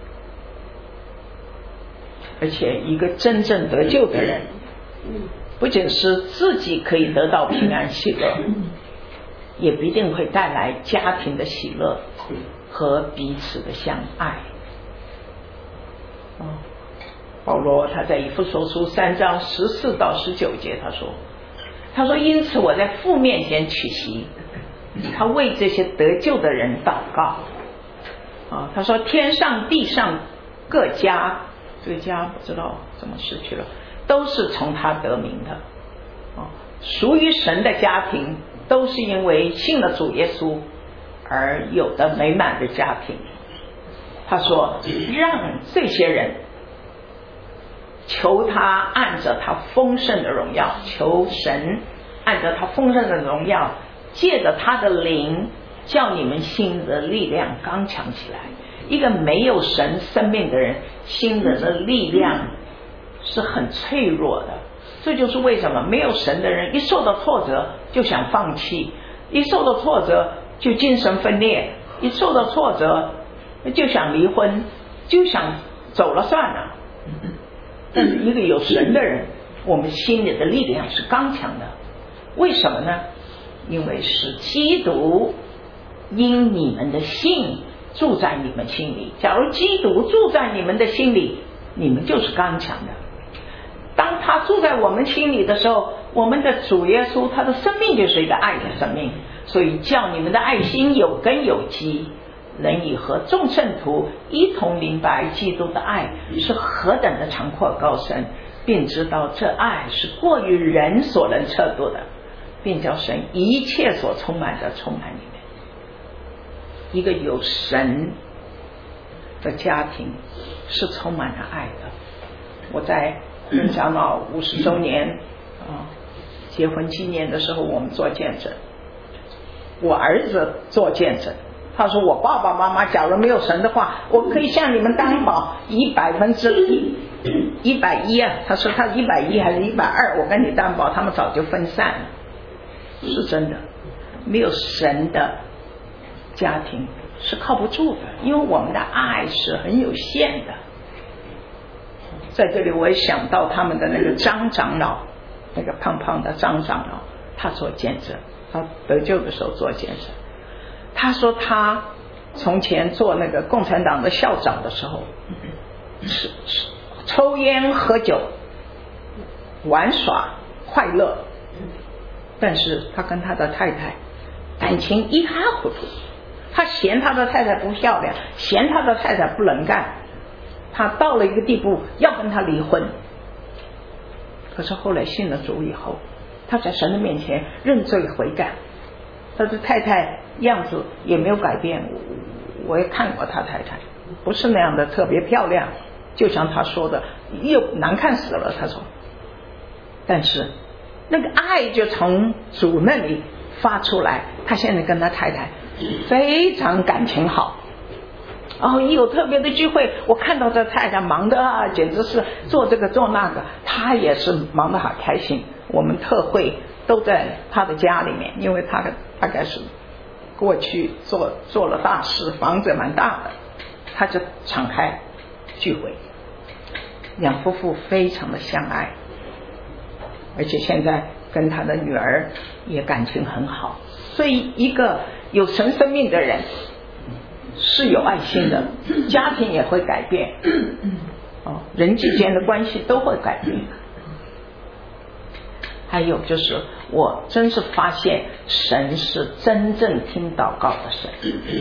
而且一个真正得救的人，不仅是自己可以得到平安喜乐，也必定会带来家庭的喜乐和彼此的相爱。保罗他在以弗所书3章14到19节他说因此我在父面前屈膝，他为这些得救的人祷告。他说天上地上各家，这个家不知道怎么失去了，都是从他得名的。属于神的家庭都是因为信了主耶稣而有的美满的家庭。他说让这些人求他按着他丰盛的荣耀，求神按着他丰盛的荣耀，借着他的灵叫你们心的力量刚强起来。一个没有神生命的人，心的力量是很脆弱的。这就是为什么没有神的人一受到挫折就想放弃，一受到挫折就精神分裂，一受到挫折就想离婚，就想走了算了。但是一个有神的人，我们心里的力量是刚强的。为什么呢？因为是基督因你们的信住在你们心里。假如基督住在你们的心里，你们就是刚强的。当他住在我们心里的时候，我们的主耶稣他的生命就是一个爱的生命，所以叫你们的爱心有根有基，能以和众圣徒一同明白基督的爱是何等的长阔高深，并知道这爱是过于人所能测度的，并叫神一切所充满的充满你们。一个有神的家庭是充满了爱的。我在跟长老50周年结婚纪念的时候，我们做见证，我儿子做见证，他说我爸爸妈妈假如没有神的话，我可以向你们担保100%，110啊，他说他110还是120，我跟你担保他们早就分散了。是真的，没有神的家庭是靠不住的，因为我们的爱是很有限的。在这里我也想到他们的那个张长老，那个胖胖的张长老，他做见证，他得救的时候做见证。他说他从前做那个共产党的校长的时候，抽烟喝酒玩耍快乐，但是他跟他的太太感情一塌糊涂，他嫌他的太太不漂亮，嫌他的太太不能干，他到了一个地步要跟他离婚。可是后来信了主以后， 他在神的面前认罪悔改，他的太太样子也没有改变。我也看过他太太，不是那样的特别漂亮，就像他说的，又难看死了。他说，但是那个爱就从主那里发出来。他现在跟他太太非常感情好。一有特别的聚会，我看到这太太忙的简直是做这个做那个，他也是忙得好开心。我们特会都在他的家里面，因为他大概是过去做了大事，房子蛮大的，他就敞开聚会。两夫妇非常的相爱，而且现在跟他的女儿也感情很好。所以一个有神生命的人是有爱心的，家庭也会改变，人际间的关系都会改变。还有就是我真是发现神是真正听祷告的神。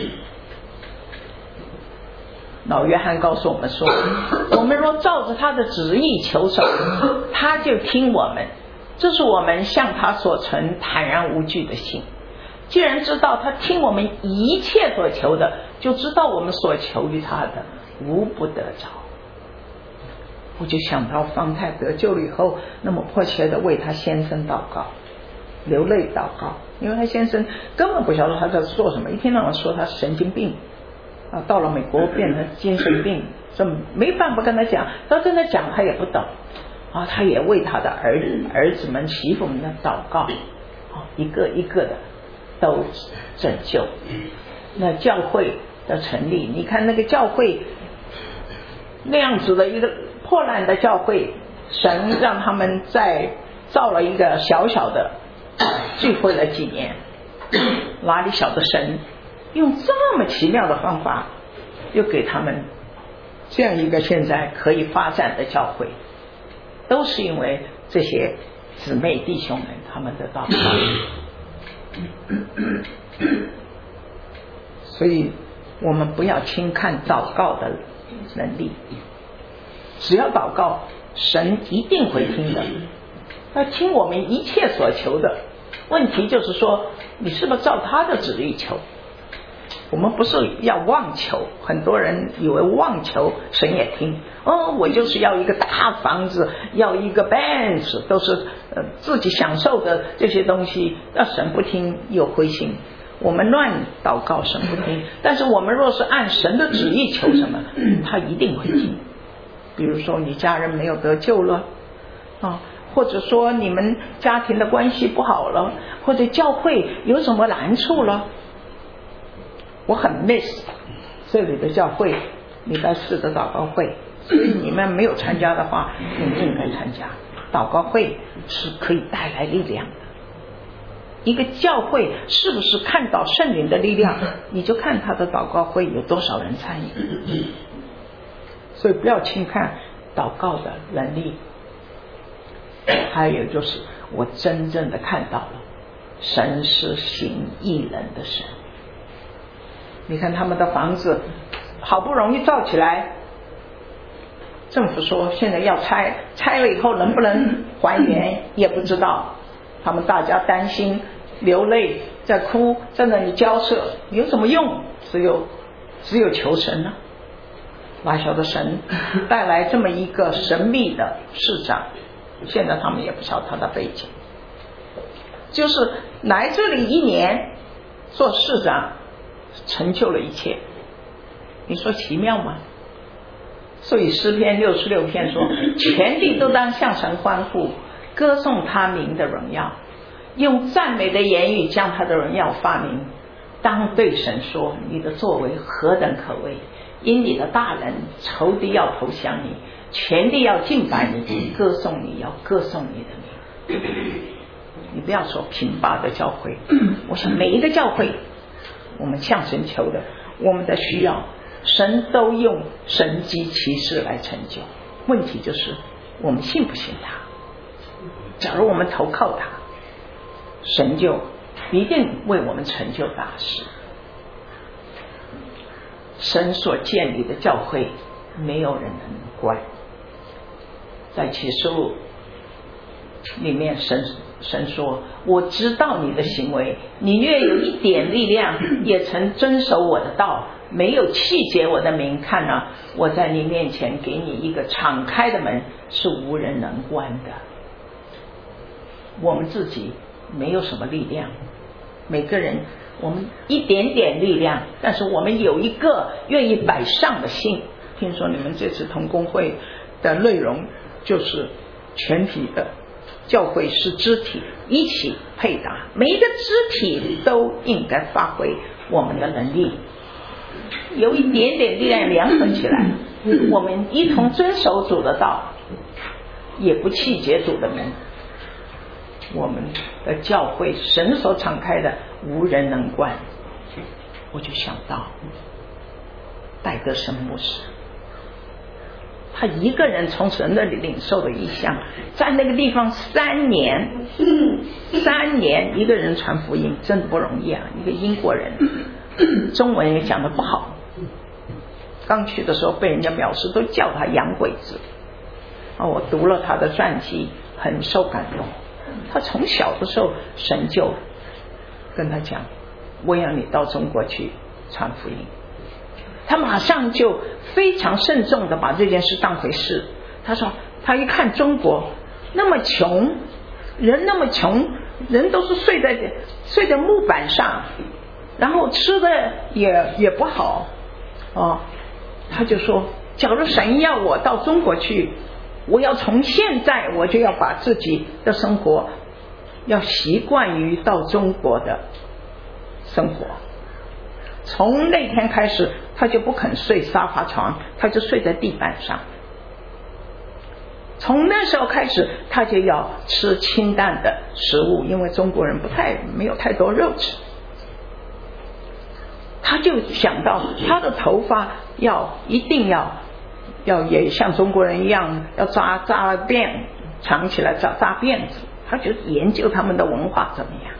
老约翰告诉我们说，我们若照着他的旨意求什么，他就听我们，这是我们向他所存坦然无惧的心。既然知道他听我们一切所求的，就知道我们所求于他的无不得着。我就想到方太得救了以后，那么迫切的为他先生祷告，流泪祷告，因为他先生根本不晓得他在做什么，一天到晚说他神经病到了美国变成精神病，这没办法跟他讲，他跟他讲他也不懂他也为他的儿子们媳妇们的祷告一个一个的都拯救。那教会的成立，你看那个教会那样子的一个破烂的教会，神让他们再造了一个小小的聚会了几年，哪里晓得神用这么奇妙的方法又给他们这样一个现在可以发展的教会，都是因为这些姊妹弟兄们他们的祷告。所以我们不要轻看祷告的能力，只要祷告，神一定会听的，他听我们一切所求的。问题就是说，你是不是照他的旨意求？我们不是要妄求，很多人以为妄求神也听。我就是要一个大房子，要一个 Benz， 都是自己享受的这些东西，那神不听又灰心。我们乱祷告神不听，但是我们若是按神的旨意求什么，他一定会听。比如说你家人没有得救了或者说你们家庭的关系不好了，或者教会有什么难处了。我很 miss 这里的教会礼拜4的祷告会，所以你们没有参加的话，你们应该参加。祷告会是可以带来力量的。一个教会是不是看到圣灵的力量，你就看他的祷告会有多少人参与。所以不要轻看祷告的能力。还有就是我真正的看到了神是行异人的神。你看他们的房子好不容易造起来，政府说现在要拆了以后能不能还原也不知道，他们大家担心，流泪在哭，在那里交涉，有什么用？只有求神啊。哪晓得神带来这么一个神秘的市长，现在他们也不晓得他的背景，就是来这里1年做市长，成就了一切。你说奇妙吗？所以诗篇66篇说，全地都当向神欢呼，歌颂他名的荣耀，用赞美的言语将他的荣耀发明。当对神说，你的作为何等可畏，因你的大能，仇敌要投降你，全地要敬拜你，歌颂你，要歌颂你的名。你不要说平霸的教会，我想每一个教会我们向神求的，我们的需要，神都用神迹奇事来成就。问题就是我们信不信他。假如我们投靠他，神就一定为我们成就大事。神所建立的教会没有人能关。在启示录里面，神神说，我知道你的行为，你略有一点力量，也曾遵守我的道，没有弃绝我的名。看啊，我在你面前给你一个敞开的门，是无人能关的。我们自己没有什么力量，每个人我们一点点力量，但是我们有一个愿意摆上的心。听说你们这次同工会的内容就是全体的教会是肢体一起配搭，每一个肢体都应该发挥我们的能力，有一点点力量联合起来，我们一同遵守主的道，也不弃绝主的门。我们的教会神所敞开的无人能关。我就想到戴德生牧师，他一个人从神那里领受了异象，在那个地方3年一个人传福音，真的不容易啊。一个英国人，中文也讲得不好，刚去的时候被人家藐视，都叫他洋鬼子。我读了他的传记，很受感动。他从小的时候神就跟他讲，我要你到中国去传福音。他马上就非常慎重的把这件事当回事。他说他一看中国那么穷，人那么穷，人都是睡在木板上，然后吃的也不好他就说，假如神要我到中国去，我要从现在我就要把自己的生活要习惯于到中国的生活。从那天开始，他就不肯睡沙发床，他就睡在地板上。从那时候开始，他就要吃清淡的食物，因为中国人没有太多肉吃。他就想到他的头发一定要也像中国人一样要扎辫，长起来扎辫子。他就研究他们的文化怎么样。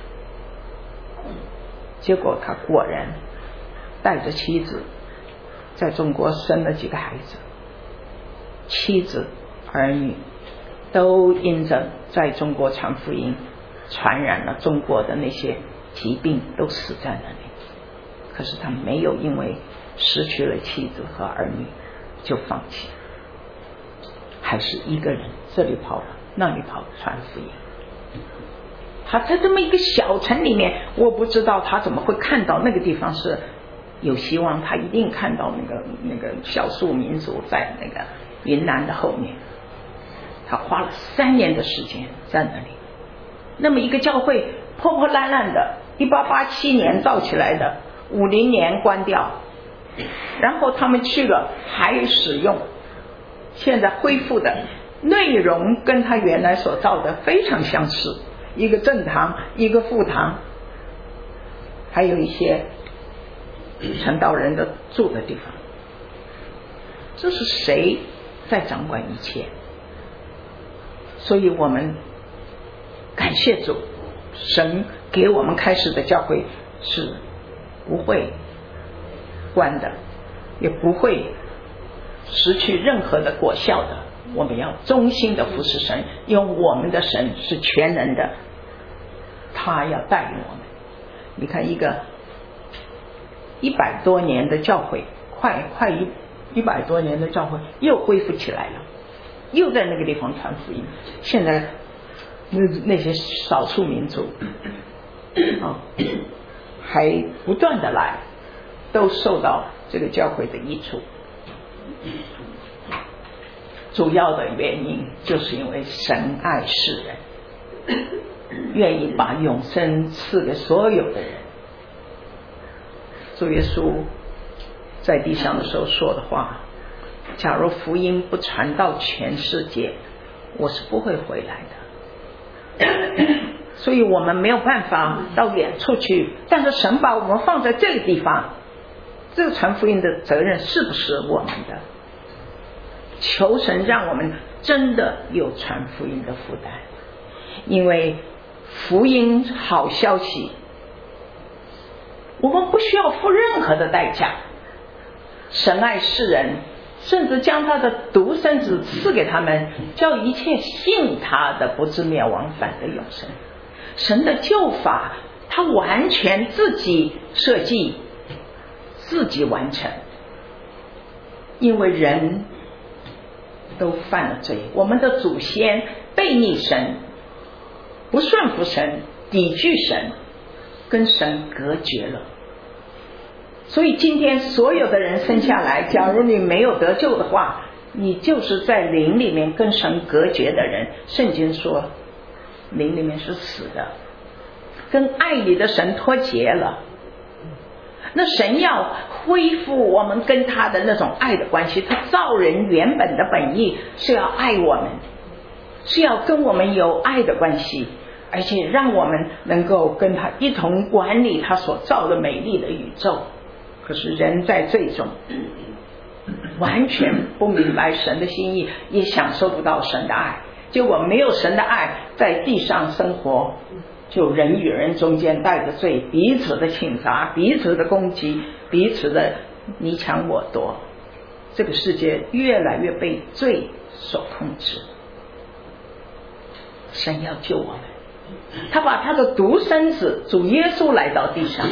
结果他果然带着妻子在中国生了几个孩子，妻子儿女都因着在中国传福音，传染了中国的那些疾病，都死在那里。可是他没有因为失去了妻子和儿女就放弃，还是一个人这里跑那里跑传福音。他在这么一个小城里面，我不知道他怎么会看到那个地方是有希望，他一定看到那个少数民族在那个云南的后面。他花了3年的时间在那里，那么一个教会破破烂烂的，1887年造起来的，50年关掉，然后他们去了还使用，现在恢复的内容跟他原来所造的非常相似，一个正堂，一个副堂，还有一些传道人的住的地方。这是谁在掌管一切？所以我们感谢主，神给我们开始的教会是不会关的，也不会失去任何的果效的。我们要忠心的服侍神，因为我们的神是全能的，他要带领我们。你看一个100多年的教会，快100多年的教会又恢复起来了，又在那个地方传福音。现在那些少数民族还不断的来，都受到这个教会的益处。主要的原因就是因为神爱世人，愿意把永生赐给所有的人。主耶稣在地上的时候说的话，假如福音不传到全世界，我是不会回来的。所以我们没有办法到远处去，但是神把我们放在这个地方，这个传福音的责任是不是我们的？求神让我们真的有传福音的负担，因为福音好消息，我们不需要付任何的代价。神爱世人，甚至将他的独生子赐给他们，叫一切信他的不至灭亡，反得永生。 神的救法他完全自己设计，自己完成。因为人都犯了罪，我们的祖先背逆神，不顺服神，抵拒神，跟神隔绝了。所以今天所有的人生下来，假如你没有得救的话，你就是在灵里面跟神隔绝的人。圣经说灵里面是死的，跟爱你的神脱节了。那神要恢复我们跟他的那种爱的关系，他造人原本的本意是要爱我们，是要跟我们有爱的关系，而且让我们能够跟他一同管理他所造的美丽的宇宙。可是人在罪中完全不明白神的心意，也享受不到神的爱，结果没有神的爱，在地上生活，就人与人中间带着罪，彼此的倾轧，彼此的攻击，彼此的你抢我夺。这个世界越来越被罪所控制。神要救我们，他把他的独生子主耶稣来到地上，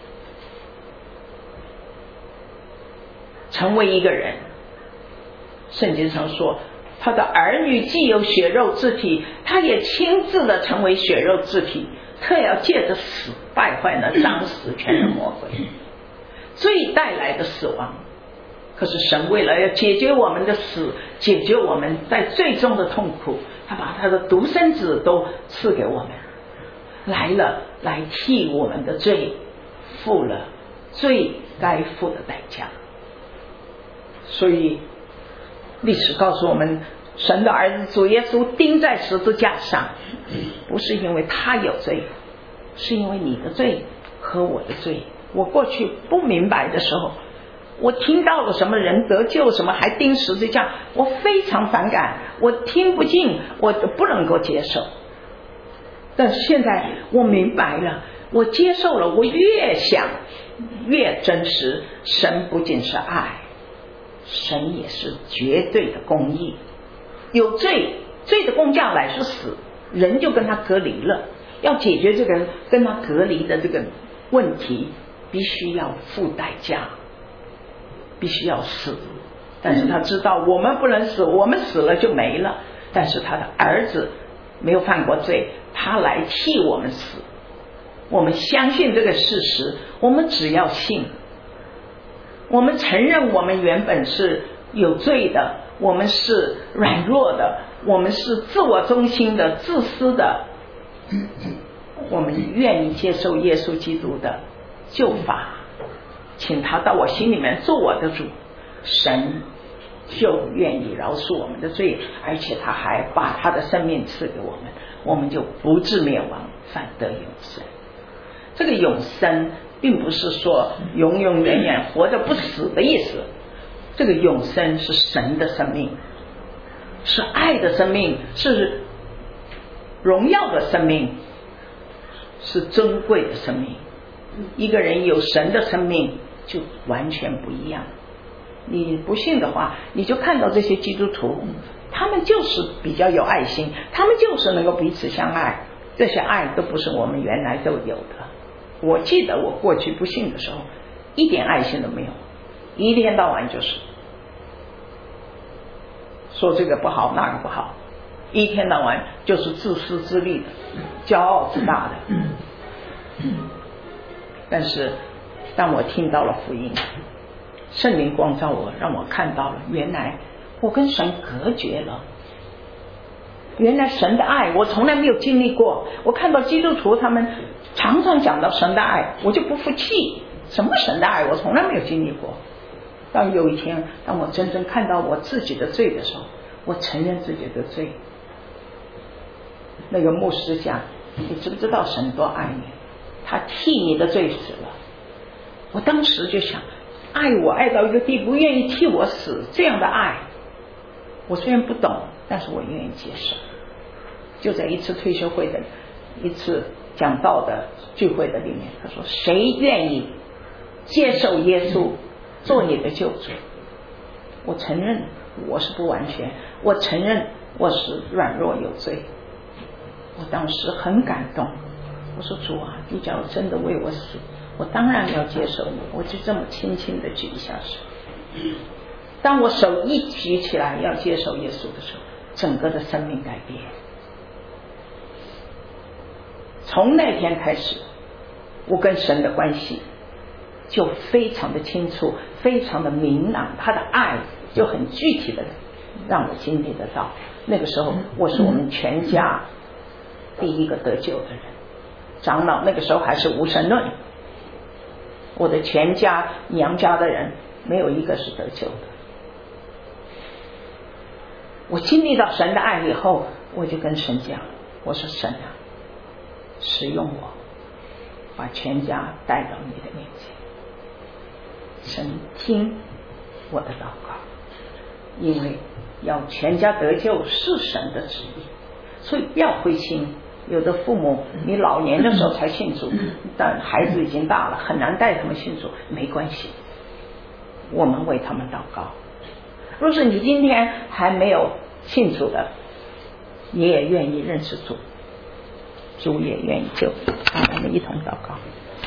成为一个人。圣经上说他的儿女既有血肉之体，他也亲自的成为血肉之体，特要借着死败坏那掌死权的魔鬼，罪带来的死亡。可是神为了要解决我们的死，解决我们在最终的痛苦，他把他的独生子都赐给我们，来了，来替我们的罪，付了罪该付的代价。所以历史告诉我们，神的儿子主耶稣钉在十字架上，不是因为他有罪，是因为你的罪和我的罪。我过去不明白的时候，我听到了什么人得救，什么还钉十字架，我非常反感，我听不进，我不能够接受。但是现在我明白了，我接受了，我越想越真实。神不仅是爱，神也是绝对的公义。有罪，罪的工价乃是死，人就跟他隔离了。要解决这个跟他隔离的这个问题，必须要付代价，必须要死。但是他知道我们不能死，我们死了就没了。但是他的儿子没有犯过罪，他来替我们死。我们相信这个事实，我们只要信，我们承认我们原本是有罪的，我们是软弱的，我们是自我中心的、自私的，我们愿意接受耶稣基督的救法，请他到我心里面做我的主，神就愿意饶恕我们的罪，而且他还把他的生命赐给我们，我们就不至灭亡，反得永生。这个永生并不是说永永远远活着不死的意思，这个永生是神的生命，是爱的生命，是荣耀的生命，是尊贵的生命。一个人有神的生命就完全不一样。你不信的话，你就看到这些基督徒，他们就是比较有爱心，他们就是能够彼此相爱，这些爱都不是我们原来都有的。我记得我过去不信的时候，一点爱心都没有，一天到晚就是说这个不好那个不好，一天到晚就是自私自利的，骄傲自大的。但是当我听到了福音，圣灵光照我，让我看到了原来我跟神隔绝了，原来神的爱我从来没有经历过。我看到基督徒他们常常讲到神的爱，我就不服气，什么神的爱我从来没有经历过。当有一天当我真正看到我自己的罪的时候，我承认自己的罪。那个牧师讲，你知不知道神多爱你，他替你的罪死了。我当时就想，爱我爱到一个地步，愿意替我死，这样的爱我虽然不懂，但是我愿意接受。就在一次退休会的一次讲道的聚会的里面，他说谁愿意接受耶稣做你的救主？我承认我是不完全，我承认我是软弱有罪。我当时很感动， 我说主啊，你假如真的为我死，我当然要接受你。我就这么轻轻的举一下手。当我手一举起来要接受耶稣的时候，整个的生命改变。从那天开始，我跟神的关系就非常的清楚，非常的明朗，他的爱就很具体的让我经历得到。那个时候我是我们全家第一个得救的人，长老那个时候还是无神论，我的全家娘家的人没有一个是得救的。我经历到神的爱以后，我就跟神讲，我说神啊，使用我，把全家带到你的面前。神听我的祷告，因为要全家得救是神的旨意，所以不要灰心。有的父母你老年的时候才信主，但孩子已经大了，很难带他们信主，没关系，我们为他们祷告。若是你今天还没有信主的，你也愿意认识主，主也愿意救你。好，我们一同祷告。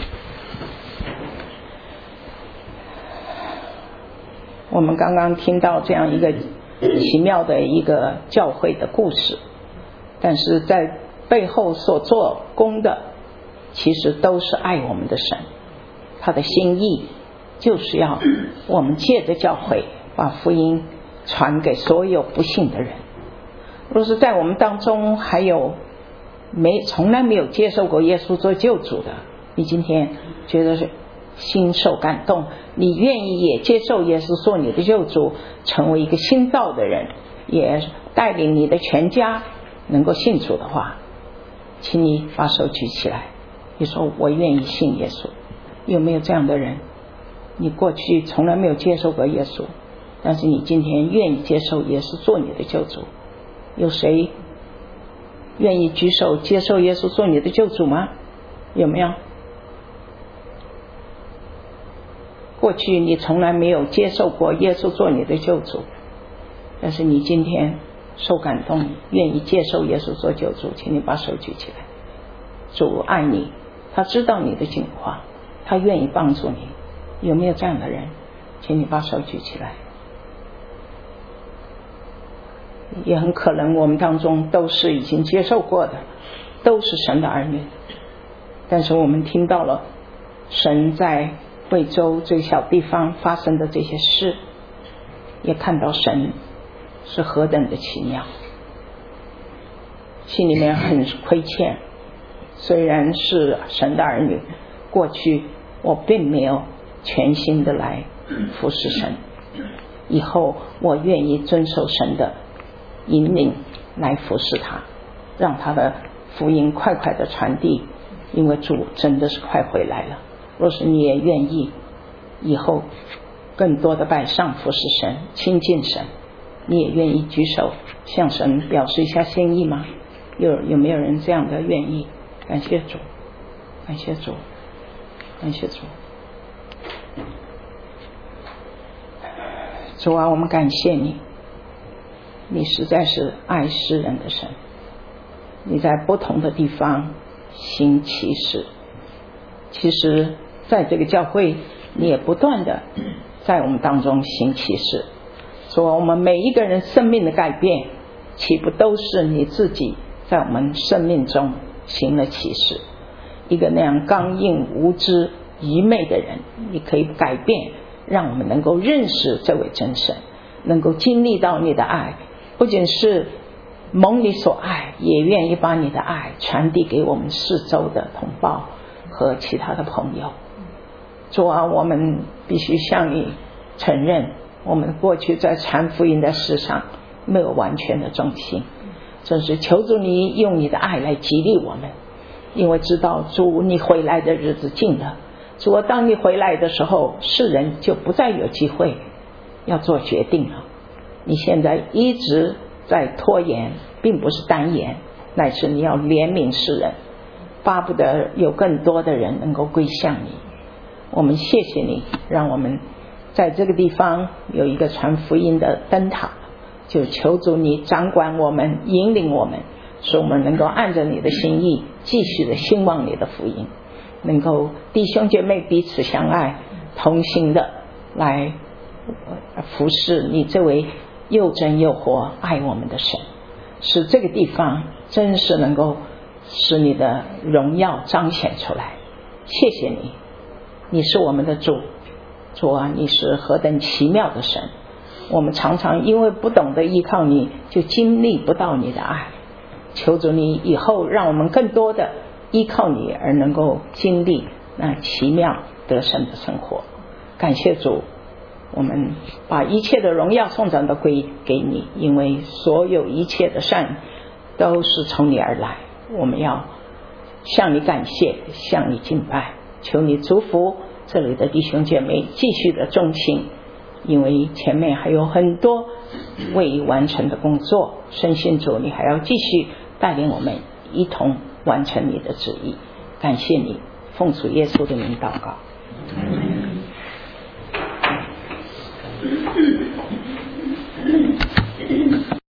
我们刚刚听到这样一个奇妙的一个教会的故事，但是在背后所做工的其实都是爱我们的神，他的心意就是要我们借着教会把福音传给所有不信的人。若是在我们当中还有从来没有接受过耶稣做救主的，你今天觉得是心受感动，你愿意也接受耶稣做你的救主，成为一个新造的人，也带领你的全家能够信主的话，请你把手举起来，你说我愿意信耶稣。有没有这样的人？你过去从来没有接受过耶稣，但是你今天愿意接受耶稣做你的救主。有谁愿意举手接受耶稣做你的救主吗？有没有？过去你从来没有接受过耶稣做你的救主，但是你今天受感动，愿意接受耶稣做救主，请你把手举起来。主爱你，他知道你的境况，他愿意帮助你。有没有这样的人？请你把手举起来。也很可能我们当中都是已经接受过的，都是神的儿女，但是我们听到了神在贵州这个小地方发生的这些事，也看到神是何等的奇妙，心里面很亏欠。虽然是神的儿女，过去我并没有全心的来服侍神，以后我愿意遵守神的引领来服侍他，让他的福音快快的传递，因为主真的是快回来了。若是你也愿意以后更多的拜上服侍神，亲近神，你也愿意举手向神表示一下心意吗？有没有人这样的愿意？感谢主，感谢主，感谢主。主啊，我们感谢你，你实在是爱世人的神，你在不同的地方行奇事。其实在这个教会你也不断的在我们当中行奇事。主啊，我们每一个人生命的改变，岂不都是你自己在我们生命中行了奇事？一个那样刚硬无知愚昧的人，你可以改变，让我们能够认识这位真神，能够经历到你的爱，不仅是蒙你所爱，也愿意把你的爱传递给我们四周的同胞和其他的朋友。主啊，我们必须向你承认，我们过去在传福音的事上没有完全的忠心，真是求主你用你的爱来激励我们，因为知道主你回来的日子近了。主啊，当你回来的时候，世人就不再有机会要做决定了。你现在一直在拖延，并不是单言，乃是你要怜悯世人，巴不得有更多的人能够归向你。我们谢谢你，让我们在这个地方有一个传福音的灯塔，就求主你掌管我们，引领我们， 使我们能够按着你的心意继续的兴旺你的福音，能够弟兄姐妹彼此相爱，同心的来服侍你这位又真又活爱我们的神，使这个地方真是能够使你的荣耀彰显出来。谢谢你，你是我们的主，主啊，你是何等奇妙的神，我们常常因为不懂得依靠你，就经历不到你的爱。求主你以后让我们更多的依靠你，而能够经历那奇妙得胜的生活。感谢主，我们把一切的荣耀颂赞都归给你，因为所有一切的善都是从你而来。我们要向你感谢，向你敬拜，求你祝福这里的弟兄姐妹继续的忠心，因为前面还有很多未完成的工作，深信主你还要继续带领我们一同完成你的旨意。感谢你，奉主耶稣的名祷告。